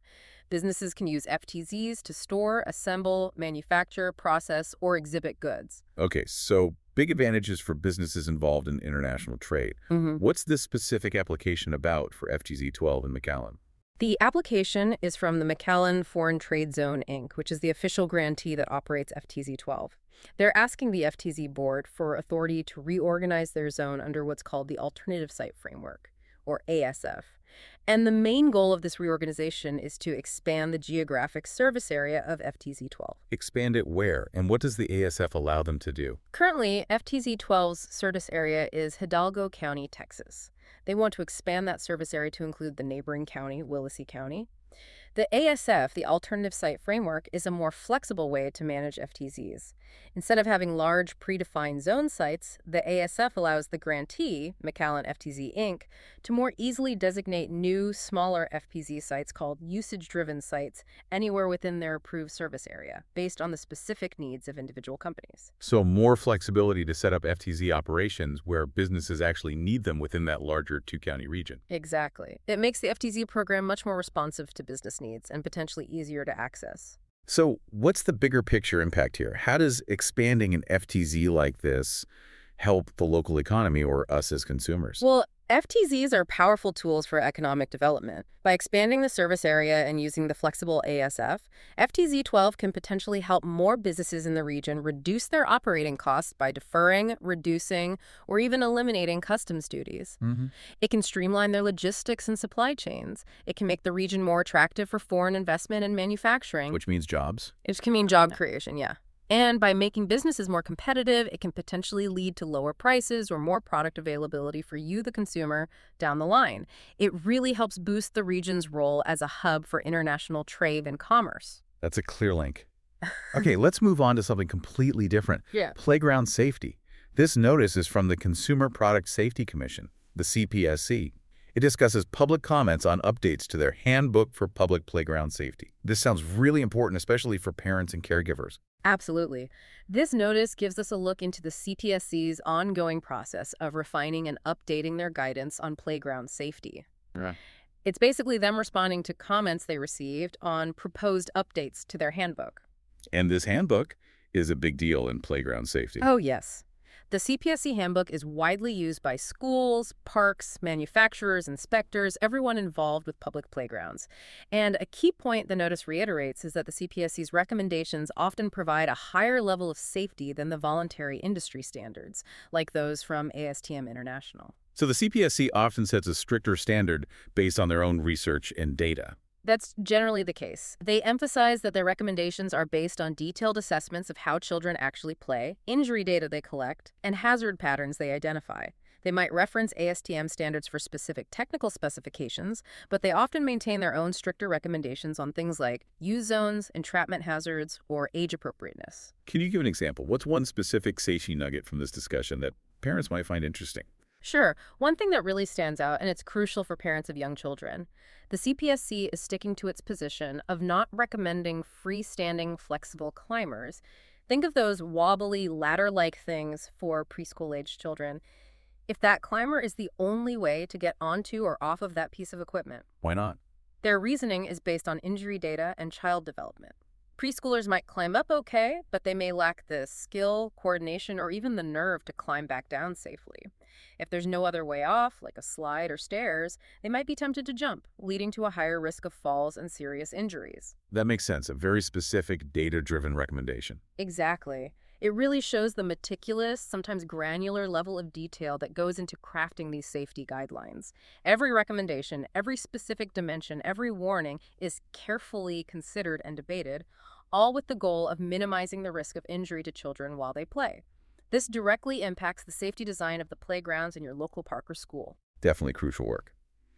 Businesses can use FTZs to store, assemble, manufacture, process, or exhibit goods. Okay, so big advantages for businesses involved in international trade. What's this specific application about for FTZ-12 in McAllen? The application is from the McAllen Foreign Trade Zone, Inc., which is the official grantee that operates FTZ-12. They're asking the FTZ board for authority to reorganize their zone under what's called the Alternative Site Framework, or ASF. And the main goal of this reorganization is to expand the geographic service area of FTZ-12. Expand it where, and what does the ASF allow them to do? Currently, FTZ-12's service area is Hidalgo County, Texas. They want to expand that service area to include the neighboring county, Willacy County. The ASF, the Alternative Site Framework, is a more flexible way to manage FTZs. Instead of having large, predefined zone sites, the ASF allows the grantee, McAllen FTZ Inc., to more easily designate new, smaller FPZ sites called usage-driven sites anywhere within their approved service area, based on the specific needs of individual companies. So more flexibility to set up FTZ operations where businesses actually need them within that larger two-county region. Exactly. It makes the FTZ program much more responsive to business needs and potentially easier to access. So what's the bigger picture impact here? How does expanding an FTZ like this help the local economy or us as consumers? Well, FTZs are powerful tools for economic development. By expanding the service area and using the flexible ASF, FTZ-12 can potentially help more businesses in the region reduce their operating costs by deferring, reducing, or even eliminating customs duties. It can streamline their logistics and supply chains. It can make the region more attractive for foreign investment and manufacturing. Which means jobs. It can mean job creation, yeah. And by making businesses more competitive, it can potentially lead to lower prices or more product availability for you, the consumer, down the line. It really helps boost the region's role as a hub for international trade and commerce. That's a clear link. Okay, let's move on to something completely different. Yeah. Playground safety. This notice is from the Consumer Product Safety Commission, the CPSC. It discusses public comments on updates to their Handbook for Public Playground Safety. This sounds really important, especially for parents and caregivers. Absolutely. This notice gives us a look into the CPSC's ongoing process of refining and updating their guidance on playground safety. Right. It's basically them responding to comments they received on proposed updates to their handbook. And this handbook is a big deal in playground safety. Oh, yes. The CPSC handbook is widely used by schools, parks, manufacturers, inspectors, everyone involved with public playgrounds. And a key point the notice reiterates is that the CPSC's recommendations often provide a higher level of safety than the voluntary industry standards, like those from ASTM International. So the CPSC often sets a stricter standard based on their own research and data. That's generally the case. They emphasize that their recommendations are based on detailed assessments of how children actually play, injury data they collect, and hazard patterns they identify. They might reference ASTM standards for specific technical specifications, but they often maintain their own stricter recommendations on things like use zones, entrapment hazards, or age appropriateness. Can you give an example? What's one specific safety nugget from this discussion that parents might find interesting? Sure. One thing that really stands out, and it's crucial for parents of young children, the CPSC is sticking to its position of not recommending freestanding flexible climbers. Think of those wobbly ladder-like things for preschool-aged children. If that climber is the only way to get onto or off of that piece of equipment. Why not? Their reasoning is based on injury data and child development. Preschoolers might climb up okay, but they may lack the skill, coordination, or even the nerve to climb back down safely. If there's no other way off, like a slide or stairs, they might be tempted to jump, leading to a higher risk of falls and serious injuries. That makes sense. A very specific, data-driven recommendation. Exactly. It really shows the meticulous, sometimes granular level of detail that goes into crafting these safety guidelines. Every recommendation, every specific dimension, every warning is carefully considered and debated, all with the goal of minimizing the risk of injury to children while they play. This directly impacts the safety design of the playgrounds in your local park or school. Definitely crucial work.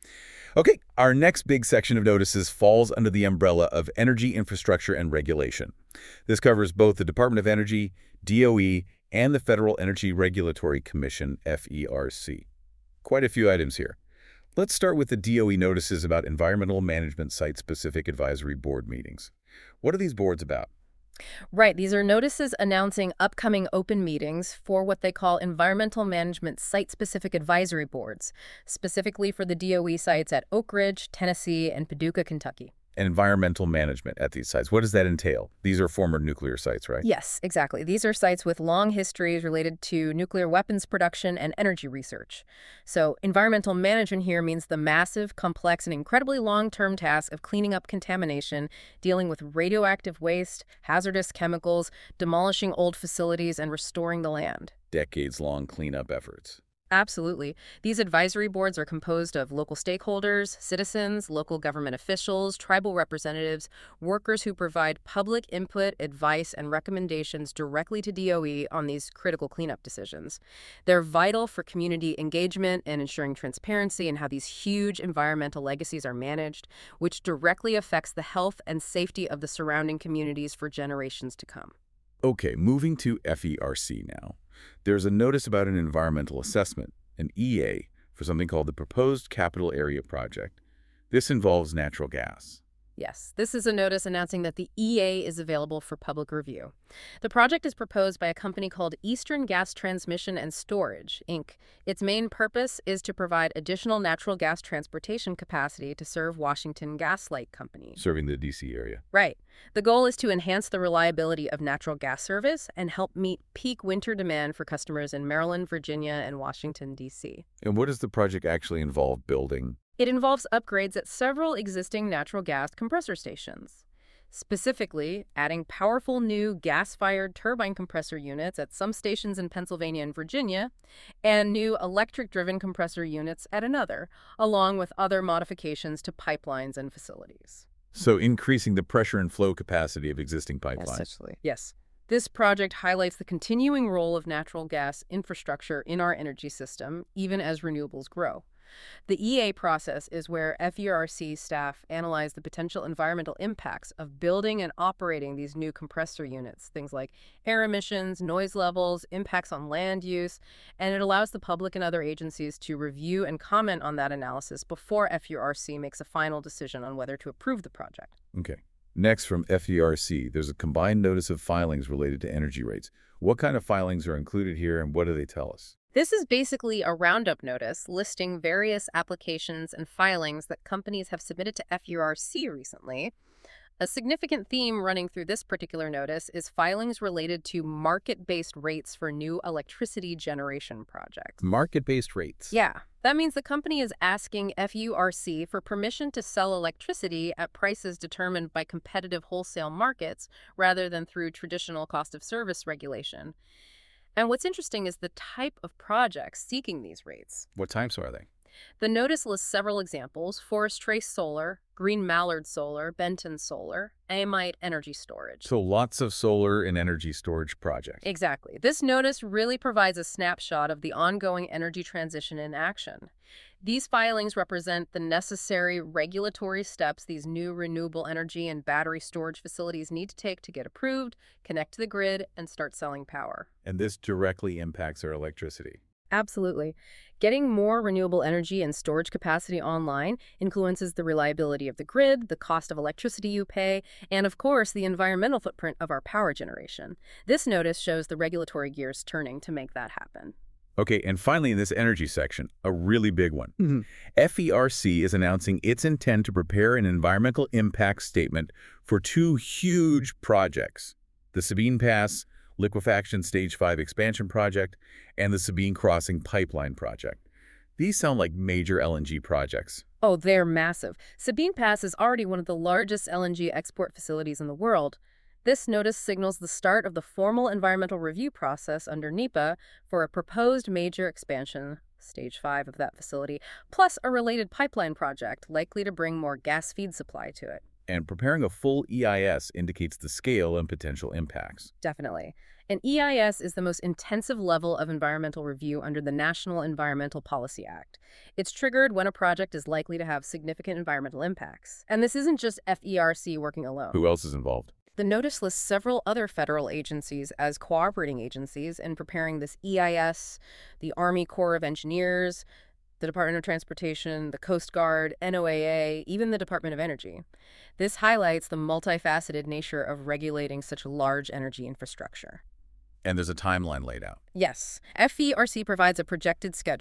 Okay, our next big section of notices falls under the umbrella of energy infrastructure and regulation. This covers both the Department of Energy, DOE, and the Federal Energy Regulatory Commission, FERC. Quite a few items here. Let's start with the DOE notices about Environmental Management Site-Specific Advisory Board meetings. What are these boards about? Right, these are notices announcing upcoming open meetings for what they call Environmental Management Site-Specific Advisory Boards, specifically for the DOE sites at Oak Ridge, Tennessee, and Paducah, Kentucky. And environmental management at these sites, what does that entail? These are former nuclear sites, right? Yes, exactly. These are sites with long histories related to nuclear weapons production and energy research. So environmental management here means the massive, complex, and incredibly long-term task of cleaning up contamination, dealing with radioactive waste, hazardous chemicals, demolishing old facilities, and restoring the land. Decades-long cleanup efforts. Absolutely. These advisory boards are composed of local stakeholders, citizens, local government officials, tribal representatives, workers who provide public input, advice, and recommendations directly to DOE on these critical cleanup decisions. They're vital for community engagement and ensuring transparency in how these huge environmental legacies are managed, which directly affects the health and safety of the surrounding communities for generations to come. Okay, moving to FERC now. There's a notice about an environmental assessment, an EA, for something called the Proposed Capital Area Project. This involves natural gas. Yes, this is a notice announcing that the EA is available for public review. The project is proposed by a company called Eastern Gas Transmission and Storage, Inc. Its main purpose is to provide additional natural gas transportation capacity to serve Washington Gas Light Company. Serving the D.C. area. Right. The goal is to enhance the reliability of natural gas service and help meet peak winter demand for customers in Maryland, Virginia, and Washington, D.C. And what does the project actually involve building? It involves upgrades at several existing natural gas compressor stations. Specifically, adding powerful new gas-fired turbine compressor units at some stations in Pennsylvania and Virginia, and new electric-driven compressor units at another, along with other modifications to pipelines and facilities. So increasing the pressure and flow capacity of existing pipelines. Essentially. Yes. This project highlights the continuing role of natural gas infrastructure in our energy system, even as renewables grow. The EA process is where FERC staff analyze the potential environmental impacts of building and operating these new compressor units, things like air emissions, noise levels, impacts on land use, and it allows the public and other agencies to review and comment on that analysis before FERC makes a final decision on whether to approve the project. Okay. Next, from FERC, there's a combined notice of filings related to energy rates. What kind of filings are included here, and what do they tell us? This is basically a roundup notice listing various applications and filings that companies have submitted to FERC recently. A significant theme running through this particular notice is filings related to market-based rates for new electricity generation projects. Market-based rates. Yeah, that means the company is asking FERC for permission to sell electricity at prices determined by competitive wholesale markets rather than through traditional cost of service regulation. And what's interesting is the type of projects seeking these rates. What types are they? The notice lists several examples: Forest Trace Solar, Green Mallard Solar, Benton Solar, Amite Energy Storage. So lots of solar and energy storage projects. Exactly. This notice really provides a snapshot of the ongoing energy transition in action. These filings represent the necessary regulatory steps these new renewable energy and battery storage facilities need to take to get approved, connect to the grid, and start selling power. And this directly impacts our electricity. Absolutely. Getting more renewable energy and storage capacity online influences the reliability of the grid, the cost of electricity you pay, and of course, the environmental footprint of our power generation. This notice shows the regulatory gears turning to make that happen. Okay, and finally in this energy section, a really big one. FERC is announcing its intent to prepare an environmental impact statement for two huge projects: the Sabine Pass Liquefaction Stage 5 expansion project and the Sabine Crossing pipeline project. These sound like major LNG projects. Oh, they're massive. Sabine Pass is already one of the largest LNG export facilities in the world. This notice signals the start of the formal environmental review process under NEPA for a proposed major expansion, Stage 5 of that facility, plus a related pipeline project likely to bring more gas feed supply to it. And preparing a full EIS indicates the scale and potential impacts. Definitely. An EIS is the most intensive level of environmental review under the National Environmental Policy Act. It's triggered when a project is likely to have significant environmental impacts. And this isn't just FERC working alone. Who else is involved? The notice lists several other federal agencies as cooperating agencies in preparing this EIS: the Army Corps of Engineers, the Department of Transportation, the Coast Guard, NOAA, even the Department of Energy. This highlights the multifaceted nature of regulating such large energy infrastructure. And there's a timeline laid out. Yes, FERC provides a projected schedule.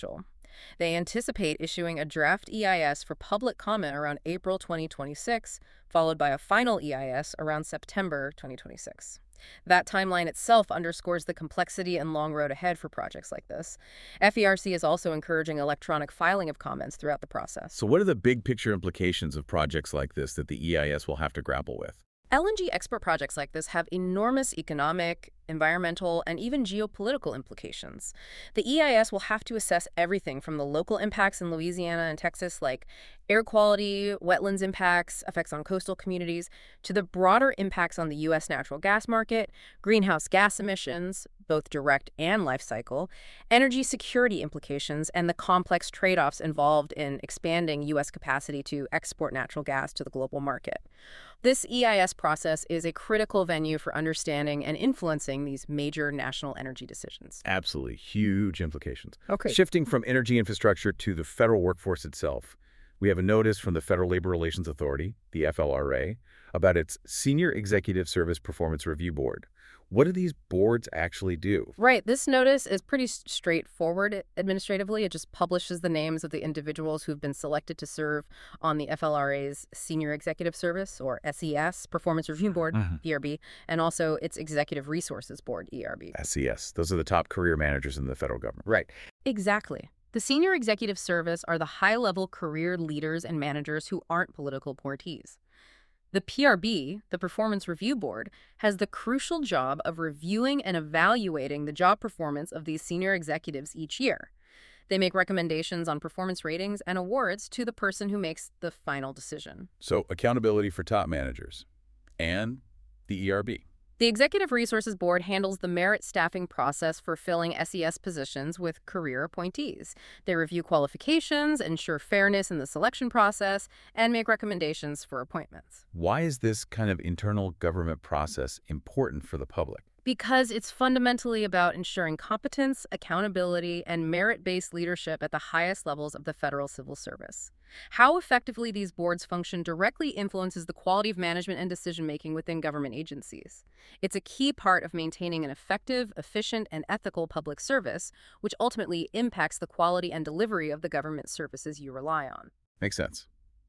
They anticipate issuing a draft EIS for public comment around April 2026, followed by a final EIS around September 2026. That timeline itself underscores the complexity and long road ahead for projects like this. FERC is also encouraging electronic filing of comments throughout the process. So what are the big picture implications of projects like this that the EIS will have to grapple with? LNG export projects like this have enormous economic, environmental, and even geopolitical implications. The EIS will have to assess everything from the local impacts in Louisiana and Texas, like air quality, wetlands impacts, effects on coastal communities, to the broader impacts on the U.S. natural gas market, greenhouse gas emissions, both direct and life cycle, energy security implications, and the complex trade-offs involved in expanding U.S. capacity to export natural gas to the global market. This EIS process is a critical venue for understanding and influencing these major national energy decisions. Absolutely huge implications. Okay. Shifting from energy infrastructure to the federal workforce itself, we have a notice from the Federal Labor Relations Authority, the FLRA, about its Senior Executive Service Performance Review Board. What do these boards actually do? Right. This notice is pretty straightforward administratively. It just publishes the names of the individuals who've been selected to serve on the FLRA's Senior Executive Service, or SES, Performance Review Board, PRB, and also its Executive Resources Board, ERB. SES. Those are the top career managers in the federal government. Right. Exactly. The Senior Executive Service are the high-level career leaders and managers who aren't political appointees. The PRB, the Performance Review Board, has the crucial job of reviewing and evaluating the job performance of these senior executives each year. They make recommendations on performance ratings and awards to the person who makes the final decision. So accountability for top managers and the ERB. The Executive Resources Board handles the merit staffing process for filling SES positions with career appointees. They review qualifications, ensure fairness in the selection process, and make recommendations for appointments. Why is this kind of internal government process important for the public? Because it's fundamentally about ensuring competence, accountability, and merit-based leadership at the highest levels of the federal civil service. How effectively these boards function directly influences the quality of management and decision-making within government agencies. It's a key part of maintaining an effective, efficient, and ethical public service, which ultimately impacts the quality and delivery of the government services you rely on. Makes sense.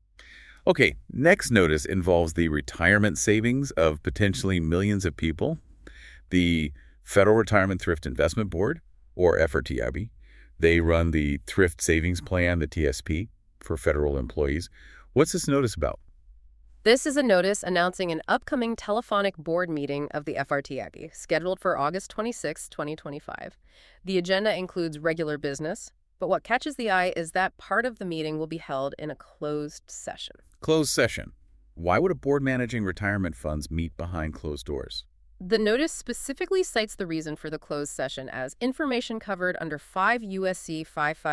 Okay, next notice involves the retirement savings of potentially millions of people. The Federal Retirement Thrift Investment Board, or FRTIB, they run the Thrift Savings Plan, the TSP, for federal employees. What's this notice about? This is a notice announcing an upcoming telephonic board meeting of the FRTIB, scheduled for August 26, 2025. The agenda includes regular business, but what catches the eye is that part of the meeting will be held in a closed session. Closed session. Why would a board managing retirement funds meet behind closed doors? The notice specifically cites the reason for the closed session as information covered under 5 U.S.C.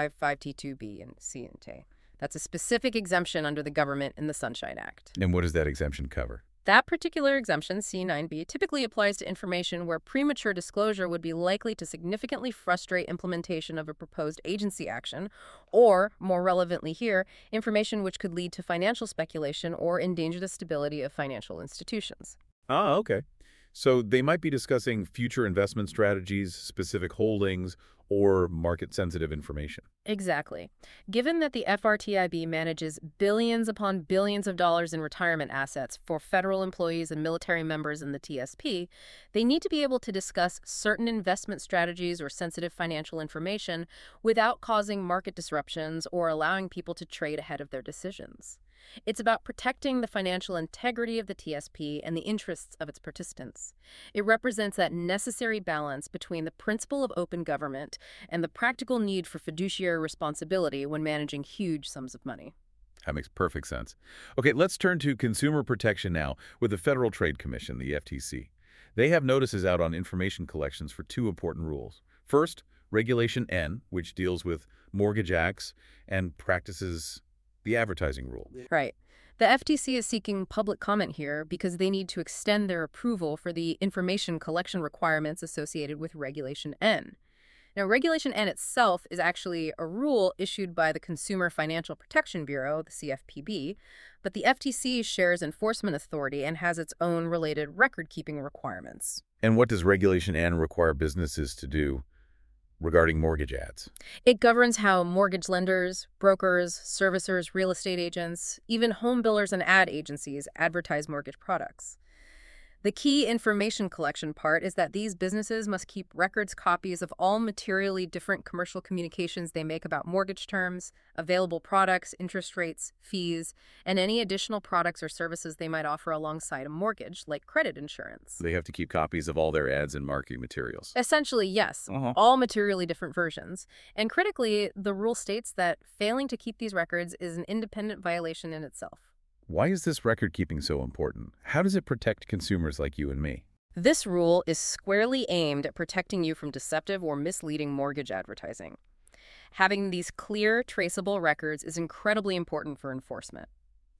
555T2B and C and T. That's a specific exemption under the government in the Sunshine Act. And what does that exemption cover? That particular exemption, C9B, typically applies to information where premature disclosure would be likely to significantly frustrate implementation of a proposed agency action, or, more relevantly here, information which could lead to financial speculation or endanger the stability of financial institutions. Ah, okay. So they might be discussing future investment strategies, specific holdings, or market-sensitive information. Exactly. Given that the FRTIB manages billions upon billions of dollars in retirement assets for federal employees and military members in the TSP, they need to be able to discuss certain investment strategies or sensitive financial information without causing market disruptions or allowing people to trade ahead of their decisions. It's about protecting the financial integrity of the TSP and the interests of its participants. It represents that necessary balance between the principle of open government and the practical need for fiduciary responsibility when managing huge sums of money. That makes perfect sense. Okay, let's turn to consumer protection now with the Federal Trade Commission, the FTC. They have notices out on information collections for two important rules. First, Regulation N, which deals with mortgage acts and practices the advertising rule. Right. The FTC is seeking public comment here because they need to extend their approval for the information collection requirements associated with Regulation N. Now, Regulation N itself is actually a rule issued by the Consumer Financial Protection Bureau, the CFPB, but the FTC shares enforcement authority and has its own related record-keeping requirements. And what does Regulation N require businesses to do? regarding mortgage ads. It governs how mortgage lenders, brokers, servicers, real estate agents, even home builders and ad agencies advertise mortgage products. The key information collection part is that these businesses must keep records copies of all materially different commercial communications they make about mortgage terms, available products, interest rates, fees, and any additional products or services they might offer alongside a mortgage, like credit insurance. They have to keep copies of all their ads and marketing materials. Essentially, yes, all materially different versions. And critically, the rule states that failing to keep these records is an independent violation in itself. Why is this record-keeping so important? How does it protect consumers like you and me? This rule is squarely aimed at protecting you from deceptive or misleading mortgage advertising. Having these clear, traceable records is incredibly important for enforcement.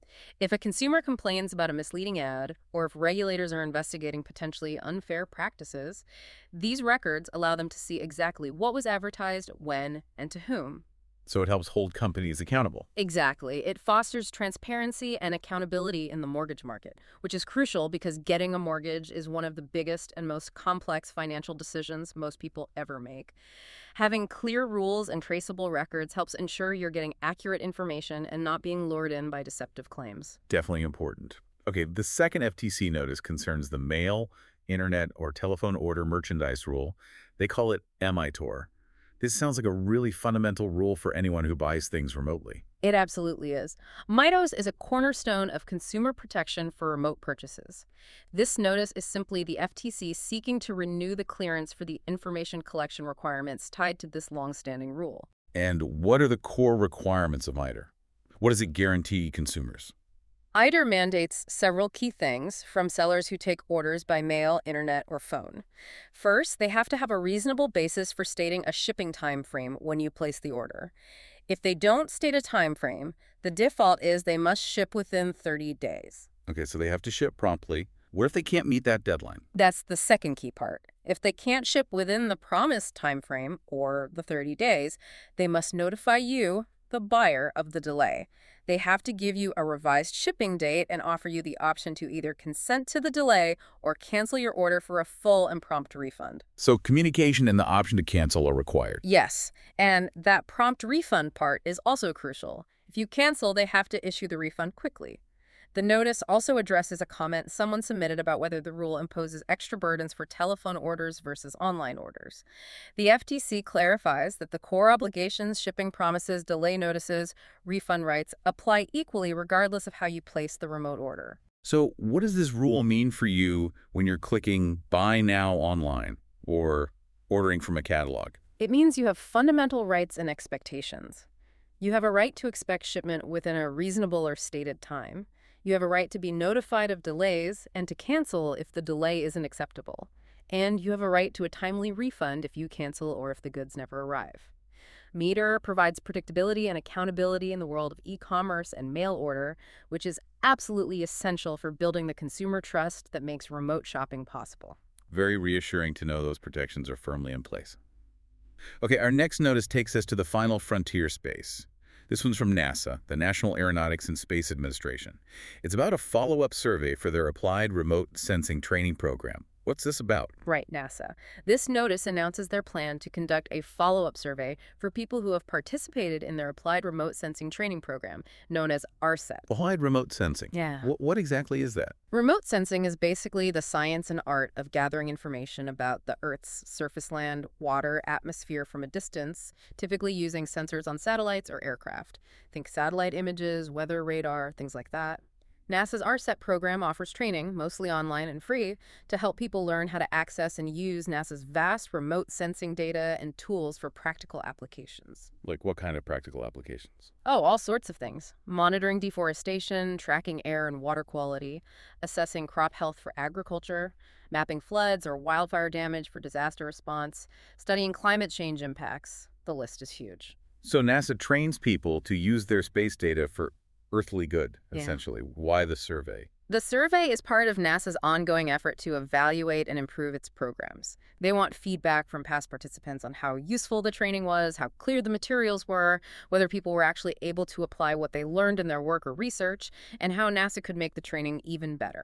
If a consumer complains about a misleading ad, or if regulators are investigating potentially unfair practices, these records allow them to see exactly what was advertised, when, and to whom. So it helps hold companies accountable. Exactly. It fosters transparency and accountability in the mortgage market, which is crucial because getting a mortgage is one of the biggest and most complex financial decisions most people ever make. Having clear rules and traceable records helps ensure you're getting accurate information and not being lured in by deceptive claims. Definitely important. Okay, the second FTC notice concerns the mail, internet, or telephone order merchandise rule. They call it MITOR. This sounds like a really fundamental rule for anyone who buys things remotely. It absolutely is. MITOS is a cornerstone of consumer protection for remote purchases. This notice is simply the FTC seeking to renew the clearance for the information collection requirements tied to this long-standing rule. And what are the core requirements of MITOR? What does it guarantee consumers? IDER mandates several key things from sellers who take orders by mail, internet, or phone. First, they have to have a reasonable basis for stating a shipping time frame when you place the order. If they don't state a time frame, the default is they must ship within 30 days. Okay, so they have to ship promptly. What if they can't meet that deadline? That's the second key part. If they can't ship within the promised time frame, or the 30 days, they must notify you, the buyer, of the delay. They have to give you a revised shipping date and offer you the option to either consent to the delay or cancel your order for a full and prompt refund. So communication and the option to cancel are required. Yes, and that prompt refund part is also crucial. If you cancel, they have to issue the refund quickly. The notice also addresses a comment someone submitted about whether the rule imposes extra burdens for telephone orders versus online orders. The FTC clarifies that the core obligations, shipping promises, delay notices, refund rights apply equally regardless of how you place the remote order. So what does this rule mean for you when you're clicking Buy Now online or ordering from a catalog? It means you have fundamental rights and expectations. You have a right to expect shipment within a reasonable or stated time. You have a right to be notified of delays and to cancel if the delay isn't acceptable. And you have a right to a timely refund if you cancel or if the goods never arrive. MITOR provides predictability and accountability in the world of e-commerce and mail order, which is absolutely essential for building the consumer trust that makes remote shopping possible. Very reassuring to know those protections are firmly in place. Okay, our next notice takes us to the final frontier space. This one's from NASA, the National Aeronautics and Space Administration. It's about a follow-up survey for their Applied Remote Sensing Training Program. What's this about? Right, NASA. This notice announces their plan to conduct a follow-up survey for people who have participated in their Applied Remote Sensing Training Program, known as ARSET. Applied Remote Sensing? Yeah. What exactly is that? Remote sensing is basically the science and art of gathering information about the Earth's surface, land, water, atmosphere from a distance, typically using sensors on satellites or aircraft. Think satellite images, weather radar, things like that. NASA's ARSET program offers training, mostly online and free, to help people learn how to access and use NASA's vast remote sensing data and tools for practical applications. Like what kind of practical applications? Oh, all sorts of things. Monitoring deforestation, tracking air and water quality, assessing crop health for agriculture, mapping floods or wildfire damage for disaster response, studying climate change impacts. The list is huge. So NASA trains people to use their space data for earthly good, Yeah. essentially. Why the survey? The survey is part of NASA's ongoing effort to evaluate and improve its programs. They want feedback from past participants on how useful the training was, how clear the materials were, whether people were actually able to apply what they learned in their work or research, and how NASA could make the training even better.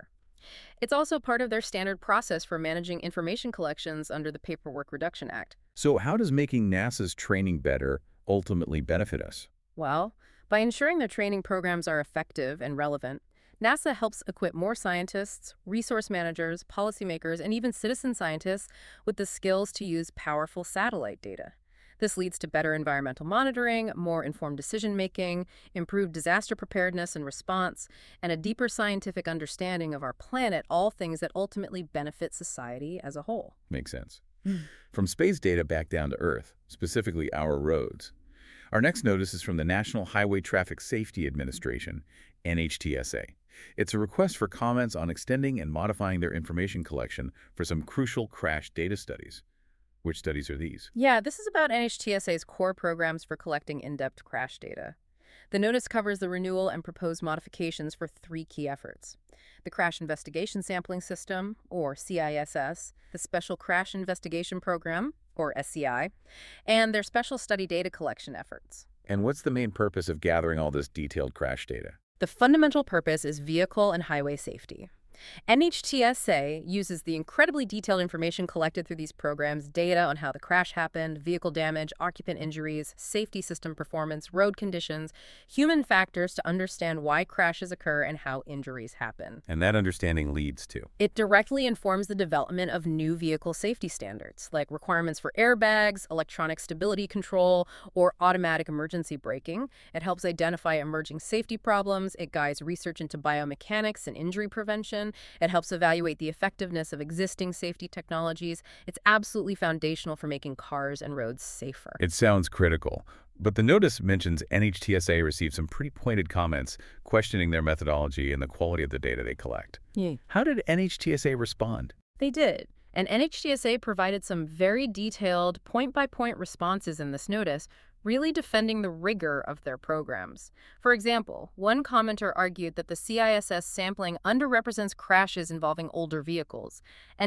It's also part of their standard process for managing information collections under the Paperwork Reduction Act. So how does making NASA's training better ultimately benefit us? Well, by ensuring their training programs are effective and relevant, NASA helps equip more scientists, resource managers, policymakers, and even citizen scientists with the skills to use powerful satellite data. This leads to better environmental monitoring, more informed decision-making, improved disaster preparedness and response, and a deeper scientific understanding of our planet, all things that ultimately benefit society as a whole. Makes sense. From space data back down to Earth, specifically our roads. Our next notice is from the National Highway Traffic Safety Administration, NHTSA. It's a request for comments on extending and modifying their information collection for some crucial crash data studies. Which studies are these? Yeah, this is about NHTSA's core programs for collecting in-depth crash data. The notice covers the renewal and proposed modifications for 3 key efforts: the Crash Investigation Sampling System, or CISS, the Special Crash Investigation Program, or SCI, and their Special Study Data Collection efforts. And what's the main purpose of gathering all this detailed crash data? The fundamental purpose is vehicle and highway safety. NHTSA uses the incredibly detailed information collected through these programs, data on how the crash happened, vehicle damage, occupant injuries, safety system performance, road conditions, human factors to understand why crashes occur and how injuries happen. And that understanding leads to? It directly informs the development of new vehicle safety standards, like requirements for airbags, electronic stability control, or automatic emergency braking. It helps identify emerging safety problems. It guides research into biomechanics and injury prevention. It helps evaluate the effectiveness of existing safety technologies. It's absolutely foundational for making cars and roads safer. It sounds critical. But the notice mentions NHTSA received some pretty pointed comments questioning their methodology and the quality of the data they collect. Yeah. How did NHTSA respond? They did. And NHTSA provided some very detailed, point-by-point responses in this notice, really defending the rigor of their programs. For example, one commenter argued that the CISS sampling underrepresents crashes involving older vehicles.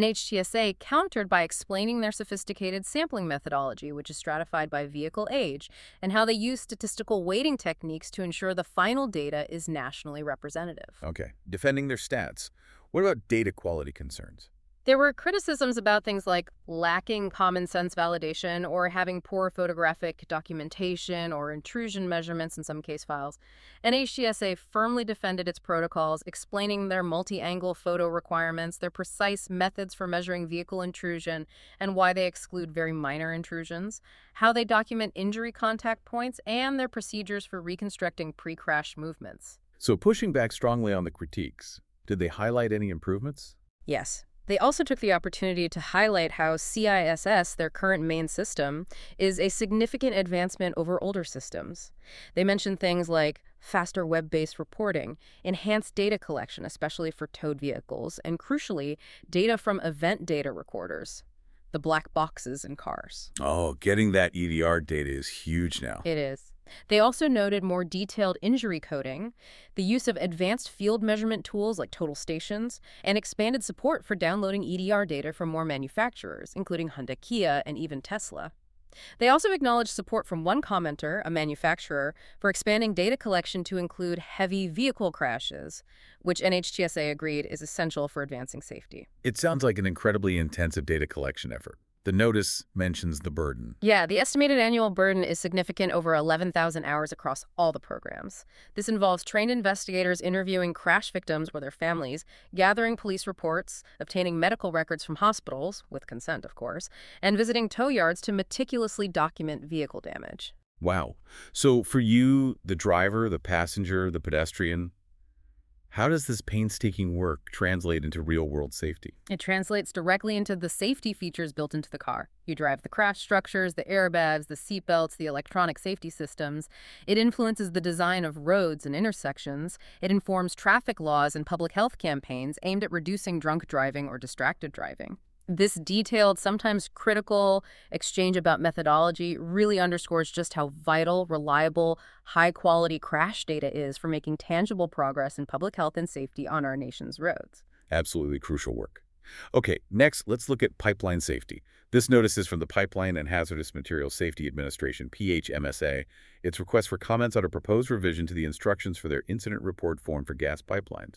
NHTSA countered by explaining their sophisticated sampling methodology, which is stratified by vehicle age, and how they use statistical weighting techniques to ensure the final data is nationally representative. Okay. Defending their stats. What about data quality concerns? There were criticisms about things like lacking common sense validation or having poor photographic documentation or intrusion measurements in some case files. NHTSA firmly defended its protocols, explaining their multi-angle photo requirements, their precise methods for measuring vehicle intrusion, and why they exclude very minor intrusions, how they document injury contact points, and their procedures for reconstructing pre-crash movements. So pushing back strongly on the critiques, did they highlight any improvements? Yes. They also took the opportunity to highlight how CISS, their current main system, is a significant advancement over older systems. They mentioned things like faster web-based reporting, enhanced data collection, especially for towed vehicles, and crucially, data from event data recorders, the black boxes in cars. Oh, getting that EDR data is huge now. It is. They also noted more detailed injury coding, the use of advanced field measurement tools like total stations, and expanded support for downloading EDR data from more manufacturers, including Hyundai, Kia, and even Tesla. They also acknowledged support from one commenter, a manufacturer, for expanding data collection to include heavy vehicle crashes, which NHTSA agreed is essential for advancing safety. It sounds like an incredibly intensive data collection effort. The notice mentions the burden. Yeah, the estimated annual burden is significant, over 11,000 hours across all the programs. This involves trained investigators interviewing crash victims or their families, gathering police reports, obtaining medical records from hospitals, with consent of course, and visiting tow yards to meticulously document vehicle damage. Wow. So for you, the driver, the passenger, the pedestrian, how does this painstaking work translate into real-world safety? It translates directly into the safety features built into the car. You drive the crash structures, the airbags, the seatbelts, the electronic safety systems. It influences the design of roads and intersections. It informs traffic laws and public health campaigns aimed at reducing drunk driving or distracted driving. This detailed, sometimes critical exchange about methodology really underscores just how vital, reliable, high-quality crash data is for making tangible progress in public health and safety on our nation's roads. Absolutely crucial work. Okay, next, let's look at pipeline safety. This notice is from the Pipeline and Hazardous Materials Safety Administration, PHMSA. Its request for comments on a proposed revision to the instructions for their incident report form for gas pipelines.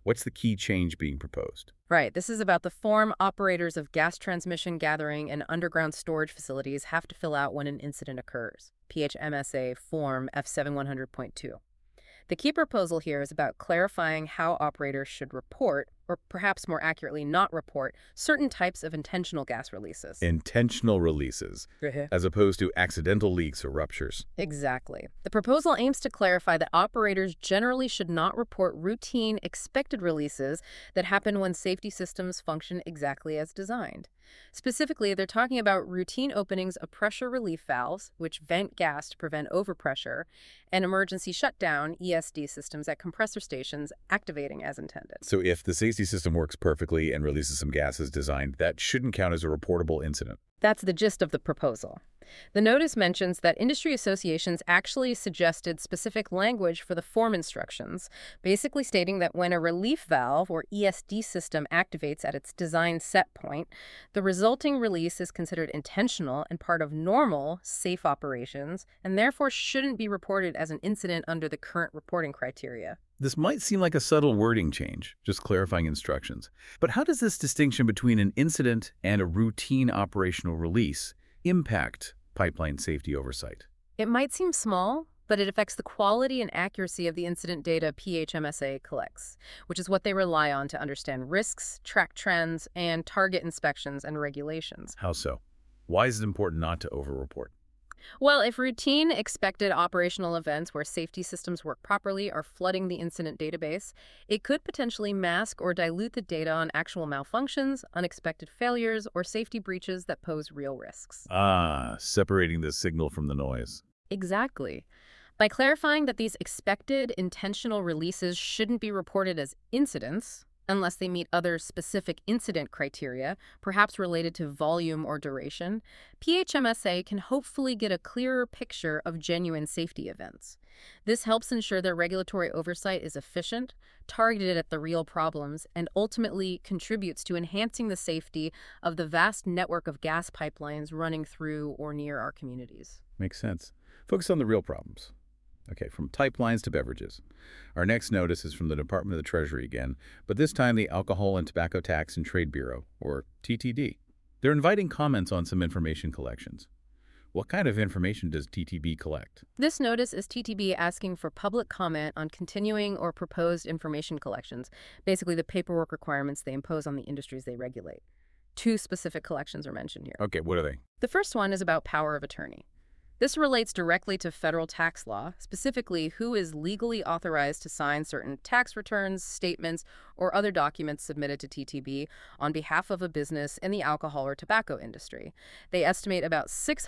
What's the key change being proposed? Right. This is about the form operators of gas transmission, gathering, and underground storage facilities have to fill out when an incident occurs. PHMSA Form F7100.2. The key proposal here is about clarifying how operators should report, or perhaps more accurately, not report, certain types of intentional gas releases. Intentional releases, as opposed to accidental leaks or ruptures. Exactly. The proposal aims to clarify that operators generally should not report routine, expected releases that happen when safety systems function exactly as designed. Specifically, they're talking about routine openings of pressure relief valves, which vent gas to prevent overpressure, and emergency shutdown, ESD systems at compressor stations activating as intended. So if the safety system works perfectly and releases some gas as designed, that shouldn't count as a reportable incident. That's the gist of the proposal. The notice mentions that industry associations actually suggested specific language for the form instructions, basically stating that when a relief valve or ESD system activates at its design set point, the resulting release is considered intentional and part of normal, safe operations, and therefore shouldn't be reported as an incident under the current reporting criteria. This might seem like a subtle wording change, just clarifying instructions. But how does this distinction between an incident and a routine operational release impact pipeline safety oversight? It might seem small, but it affects the quality and accuracy of the incident data PHMSA collects, which is what they rely on to understand risks, track trends, and target inspections and regulations. How so? Why is it important not to overreport? Well, if routine, expected operational events where safety systems work properly are flooding the incident database, it could potentially mask or dilute the data on actual malfunctions, unexpected failures, or safety breaches that pose real risks. Separating the signal from the noise. Exactly. By clarifying that these expected, intentional releases shouldn't be reported as incidents, unless they meet other specific incident criteria, perhaps related to volume or duration, PHMSA can hopefully get a clearer picture of genuine safety events. This helps ensure their regulatory oversight is efficient, targeted at the real problems, and ultimately contributes to enhancing the safety of the vast network of gas pipelines running through or near our communities. Makes sense. Focus on the real problems. Okay, from pipelines to beverages. Our next notice is from the Department of the Treasury again, but this time the Alcohol and Tobacco Tax and Trade Bureau, or TTD. They're inviting comments on some information collections. What kind of information does TTB collect? This notice is TTB asking for public comment on continuing or proposed information collections, basically the paperwork requirements they impose on the industries they regulate. Two specific collections are mentioned here. Okay, what are they? The first one is about power of attorney. This relates directly to federal tax law, specifically who is legally authorized to sign certain tax returns, statements, or other documents submitted to TTB on behalf of a business in the alcohol or tobacco industry. They estimate about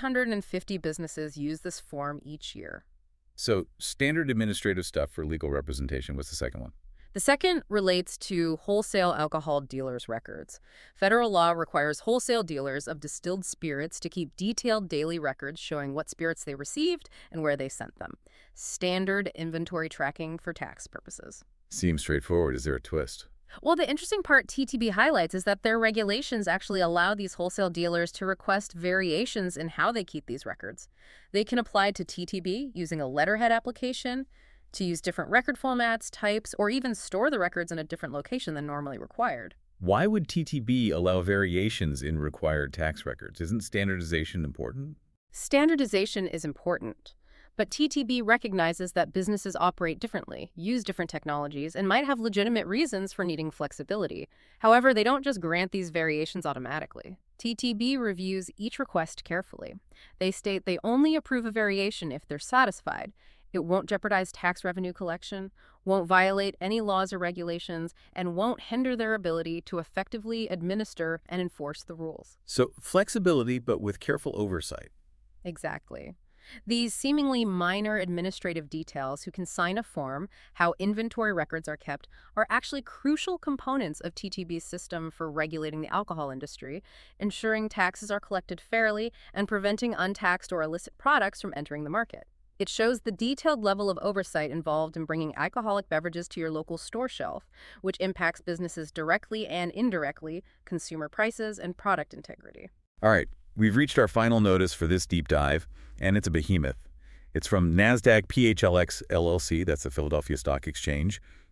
650 businesses use this form each year. So, standard administrative stuff for legal representation. What's the second one? The second relates to wholesale alcohol dealers' records. Federal law requires wholesale dealers of distilled spirits to keep detailed daily records showing what spirits they received and where they sent them. Standard inventory tracking for tax purposes. Seems straightforward. Is there a twist? Well, the interesting part TTB highlights is that their regulations actually allow these wholesale dealers to request variations in how they keep these records. They can apply to TTB using a letterhead application, to use different record formats, types, or even store the records in a different location than normally required. Why would TTB allow variations in required tax records? Isn't standardization important? Standardization is important, but TTB recognizes that businesses operate differently, use different technologies, and might have legitimate reasons for needing flexibility. However, they don't just grant these variations automatically. TTB reviews each request carefully. They state they only approve a variation if they're satisfied. It won't jeopardize tax revenue collection, won't violate any laws or regulations, and won't hinder their ability to effectively administer and enforce the rules. So, flexibility, but with careful oversight. Exactly. These seemingly minor administrative details who can sign a form, how inventory records are kept, are actually crucial components of TTB's system for regulating the alcohol industry, ensuring taxes are collected fairly, and preventing untaxed or illicit products from entering the market. It shows the detailed level of oversight involved in bringing alcoholic beverages to your local store shelf, which impacts businesses directly and indirectly, consumer prices, and product integrity. All right, we've reached our final notice for this deep dive, and it's a behemoth. It's from NASDAQ PHLX LLC, that's the Philadelphia Stock Exchange,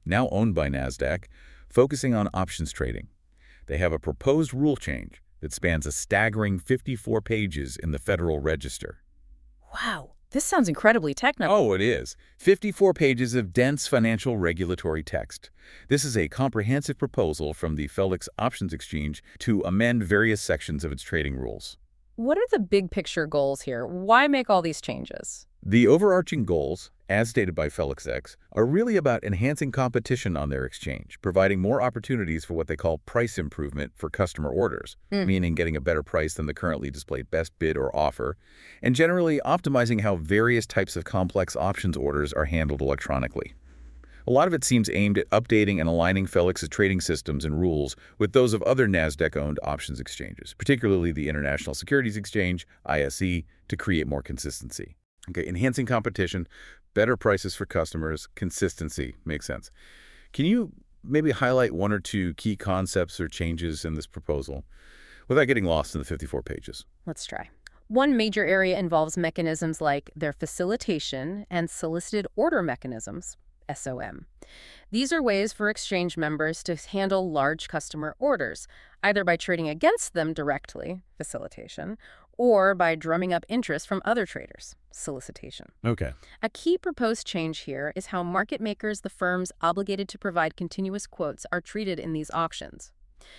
now owned by Nasdaq, focusing on options trading. They have a proposed rule change that spans a staggering 54 pages in the Federal Register. Wow, this sounds incredibly technical. Oh, it is. 54 pages of dense financial regulatory text. This is a comprehensive proposal from the Felix Options Exchange to amend various sections of its trading rules. What are the big picture goals here? Why make all these changes? The overarching goals, as stated by FelixX, are really about enhancing competition on their exchange, providing more opportunities for what they call price improvement for customer orders, meaning getting a better price than the currently displayed best bid or offer, and generally optimizing how various types of complex options orders are handled electronically. A lot of it seems aimed at updating and aligning Felix's trading systems and rules with those of other Nasdaq-owned options exchanges, particularly the International Securities Exchange, ISE, to create more consistency. Okay, enhancing competition, better prices for customers, consistency makes sense. Can you maybe highlight one or two key concepts or changes in this proposal without getting lost in the 54 pages? Let's try. One major area involves mechanisms like their facilitation and solicited order mechanisms, SOM. These are ways for exchange members to handle large customer orders, either by trading against them directly, facilitation, or by drumming up interest from other traders, solicitation. Okay. A key proposed change here is how market makers, the firms obligated to provide continuous quotes, are treated in these auctions.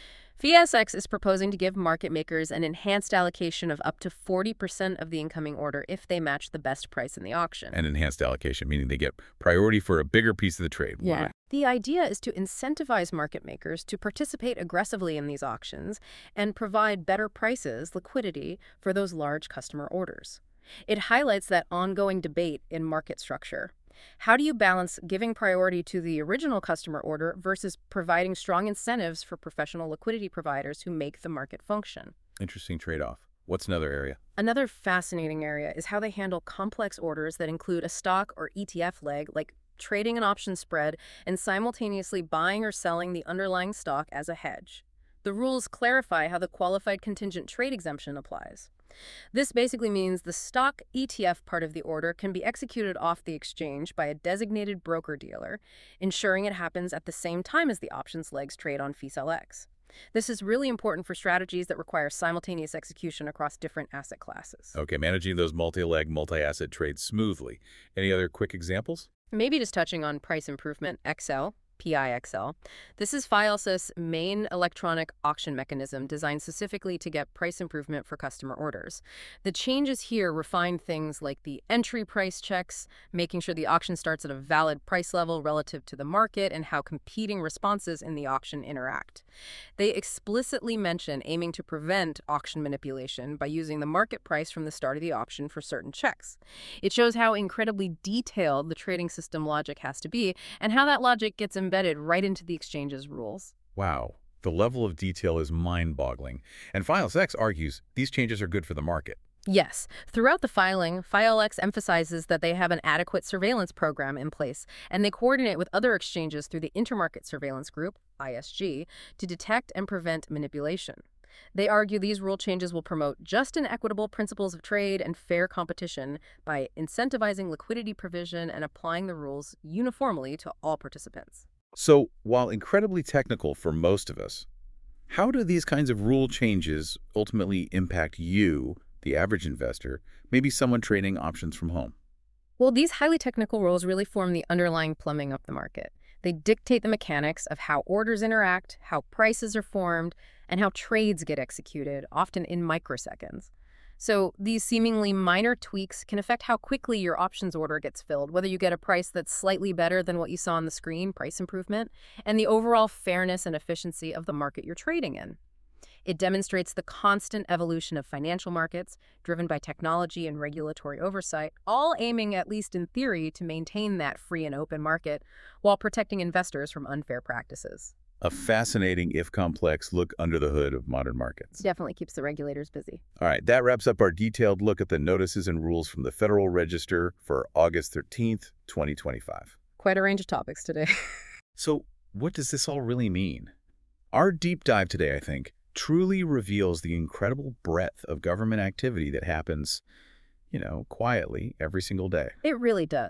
FESX is proposing to give market makers an enhanced allocation of up to 40% of the incoming order if they match the best price in the auction. An enhanced allocation, meaning they get priority for a bigger piece of the trade. Yeah. The idea is to incentivize market makers to participate aggressively in these auctions and provide better prices, liquidity, for those large customer orders. It highlights that ongoing debate in market structure. How do you balance giving priority to the original customer order versus providing strong incentives for professional liquidity providers who make the market function? Interesting trade-off. What's another area? Another fascinating area is how they handle complex orders that include a stock or ETF leg, like trading an option spread and simultaneously buying or selling the underlying stock as a hedge. The rules clarify how the qualified contingent trade exemption applies. This basically means the stock ETF part of the order can be executed off the exchange by a designated broker-dealer, ensuring it happens at the same time as the options legs trade on FESLX. This is really important for strategies that require simultaneous execution across different asset classes. Okay, managing those multi-leg, multi-asset trades smoothly. Any other quick examples? Maybe just touching on price improvement, XL. PIXL. This is FILSYS' main electronic auction mechanism designed specifically to get price improvement for customer orders. The changes here refine things like the entry price checks, making sure the auction starts at a valid price level relative to the market, and how competing responses in the auction interact. They explicitly mention aiming to prevent auction manipulation by using the market price from the start of the auction for certain checks. It shows how incredibly detailed the trading system logic has to be, and how that logic gets embedded right into the exchange's rules. Wow, the level of detail is mind-boggling. And FILSX argues these changes are good for the market. Yes. Throughout the filing, FILX emphasizes that they have an adequate surveillance program in place, and they coordinate with other exchanges through the Intermarket Surveillance Group, ISG, to detect and prevent manipulation. They argue these rule changes will promote just and equitable principles of trade and fair competition by incentivizing liquidity provision and applying the rules uniformly to all participants. So, while incredibly technical for most of us, how do these kinds of rule changes ultimately impact you, the average investor, maybe someone trading options from home? Well, these highly technical rules really form the underlying plumbing of the market. They dictate the mechanics of how orders interact, how prices are formed, and how trades get executed, often in microseconds. So these seemingly minor tweaks can affect how quickly your options order gets filled, whether you get a price that's slightly better than what you saw on the screen, price improvement, and the overall fairness and efficiency of the market you're trading in. It demonstrates the constant evolution of financial markets, driven by technology and regulatory oversight, all aiming, at least in theory, to maintain that free and open market while protecting investors from unfair practices. A fascinating, if complex, look under the hood of modern markets. Definitely keeps the regulators busy. All right, that wraps up our detailed look at the notices and rules from the Federal Register for August 13th, 2025. Quite a range of topics today. So, what does this all really mean? Our deep dive today, I think, truly reveals the incredible breadth of government activity that happens, quietly every single day. It really does.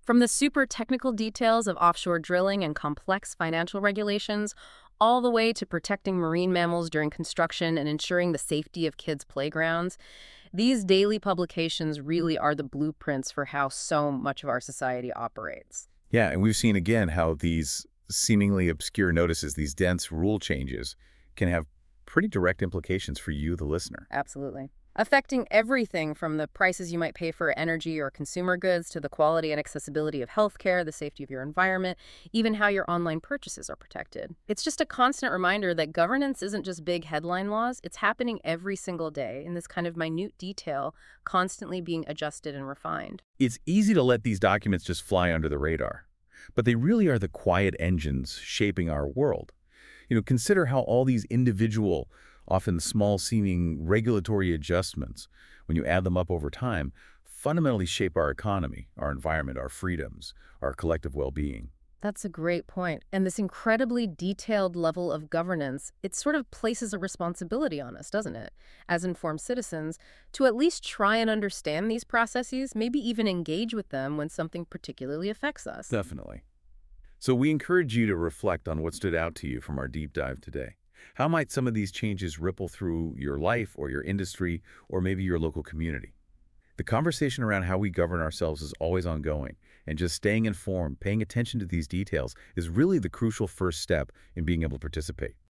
From the super technical details of offshore drilling and complex financial regulations, all the way to protecting marine mammals during construction and ensuring the safety of kids' playgrounds, these daily publications really are the blueprints for how so much of our society operates. Yeah, and we've seen again how these seemingly obscure notices, these dense rule changes, can have pretty direct implications for you, the listener. Absolutely. Affecting everything from the prices you might pay for energy or consumer goods to the quality and accessibility of healthcare, the safety of your environment, even how your online purchases are protected. It's just a constant reminder that governance isn't just big headline laws, it's happening every single day in this kind of minute detail, constantly being adjusted and refined. It's easy to let these documents just fly under the radar, but they really are the quiet engines shaping our world. Consider how all these individual, often small-seeming regulatory adjustments, when you add them up over time, fundamentally shape our economy, our environment, our freedoms, our collective well-being. That's a great point. And this incredibly detailed level of governance, it sort of places a responsibility on us, doesn't it, as informed citizens, to at least try and understand these processes, maybe even engage with them when something particularly affects us. Definitely. So we encourage you to reflect on what stood out to you from our deep dive today. How might some of these changes ripple through your life or your industry or maybe your local community? The conversation around how we govern ourselves is always ongoing, and just staying informed, paying attention to these details, is really the crucial first step in being able to participate.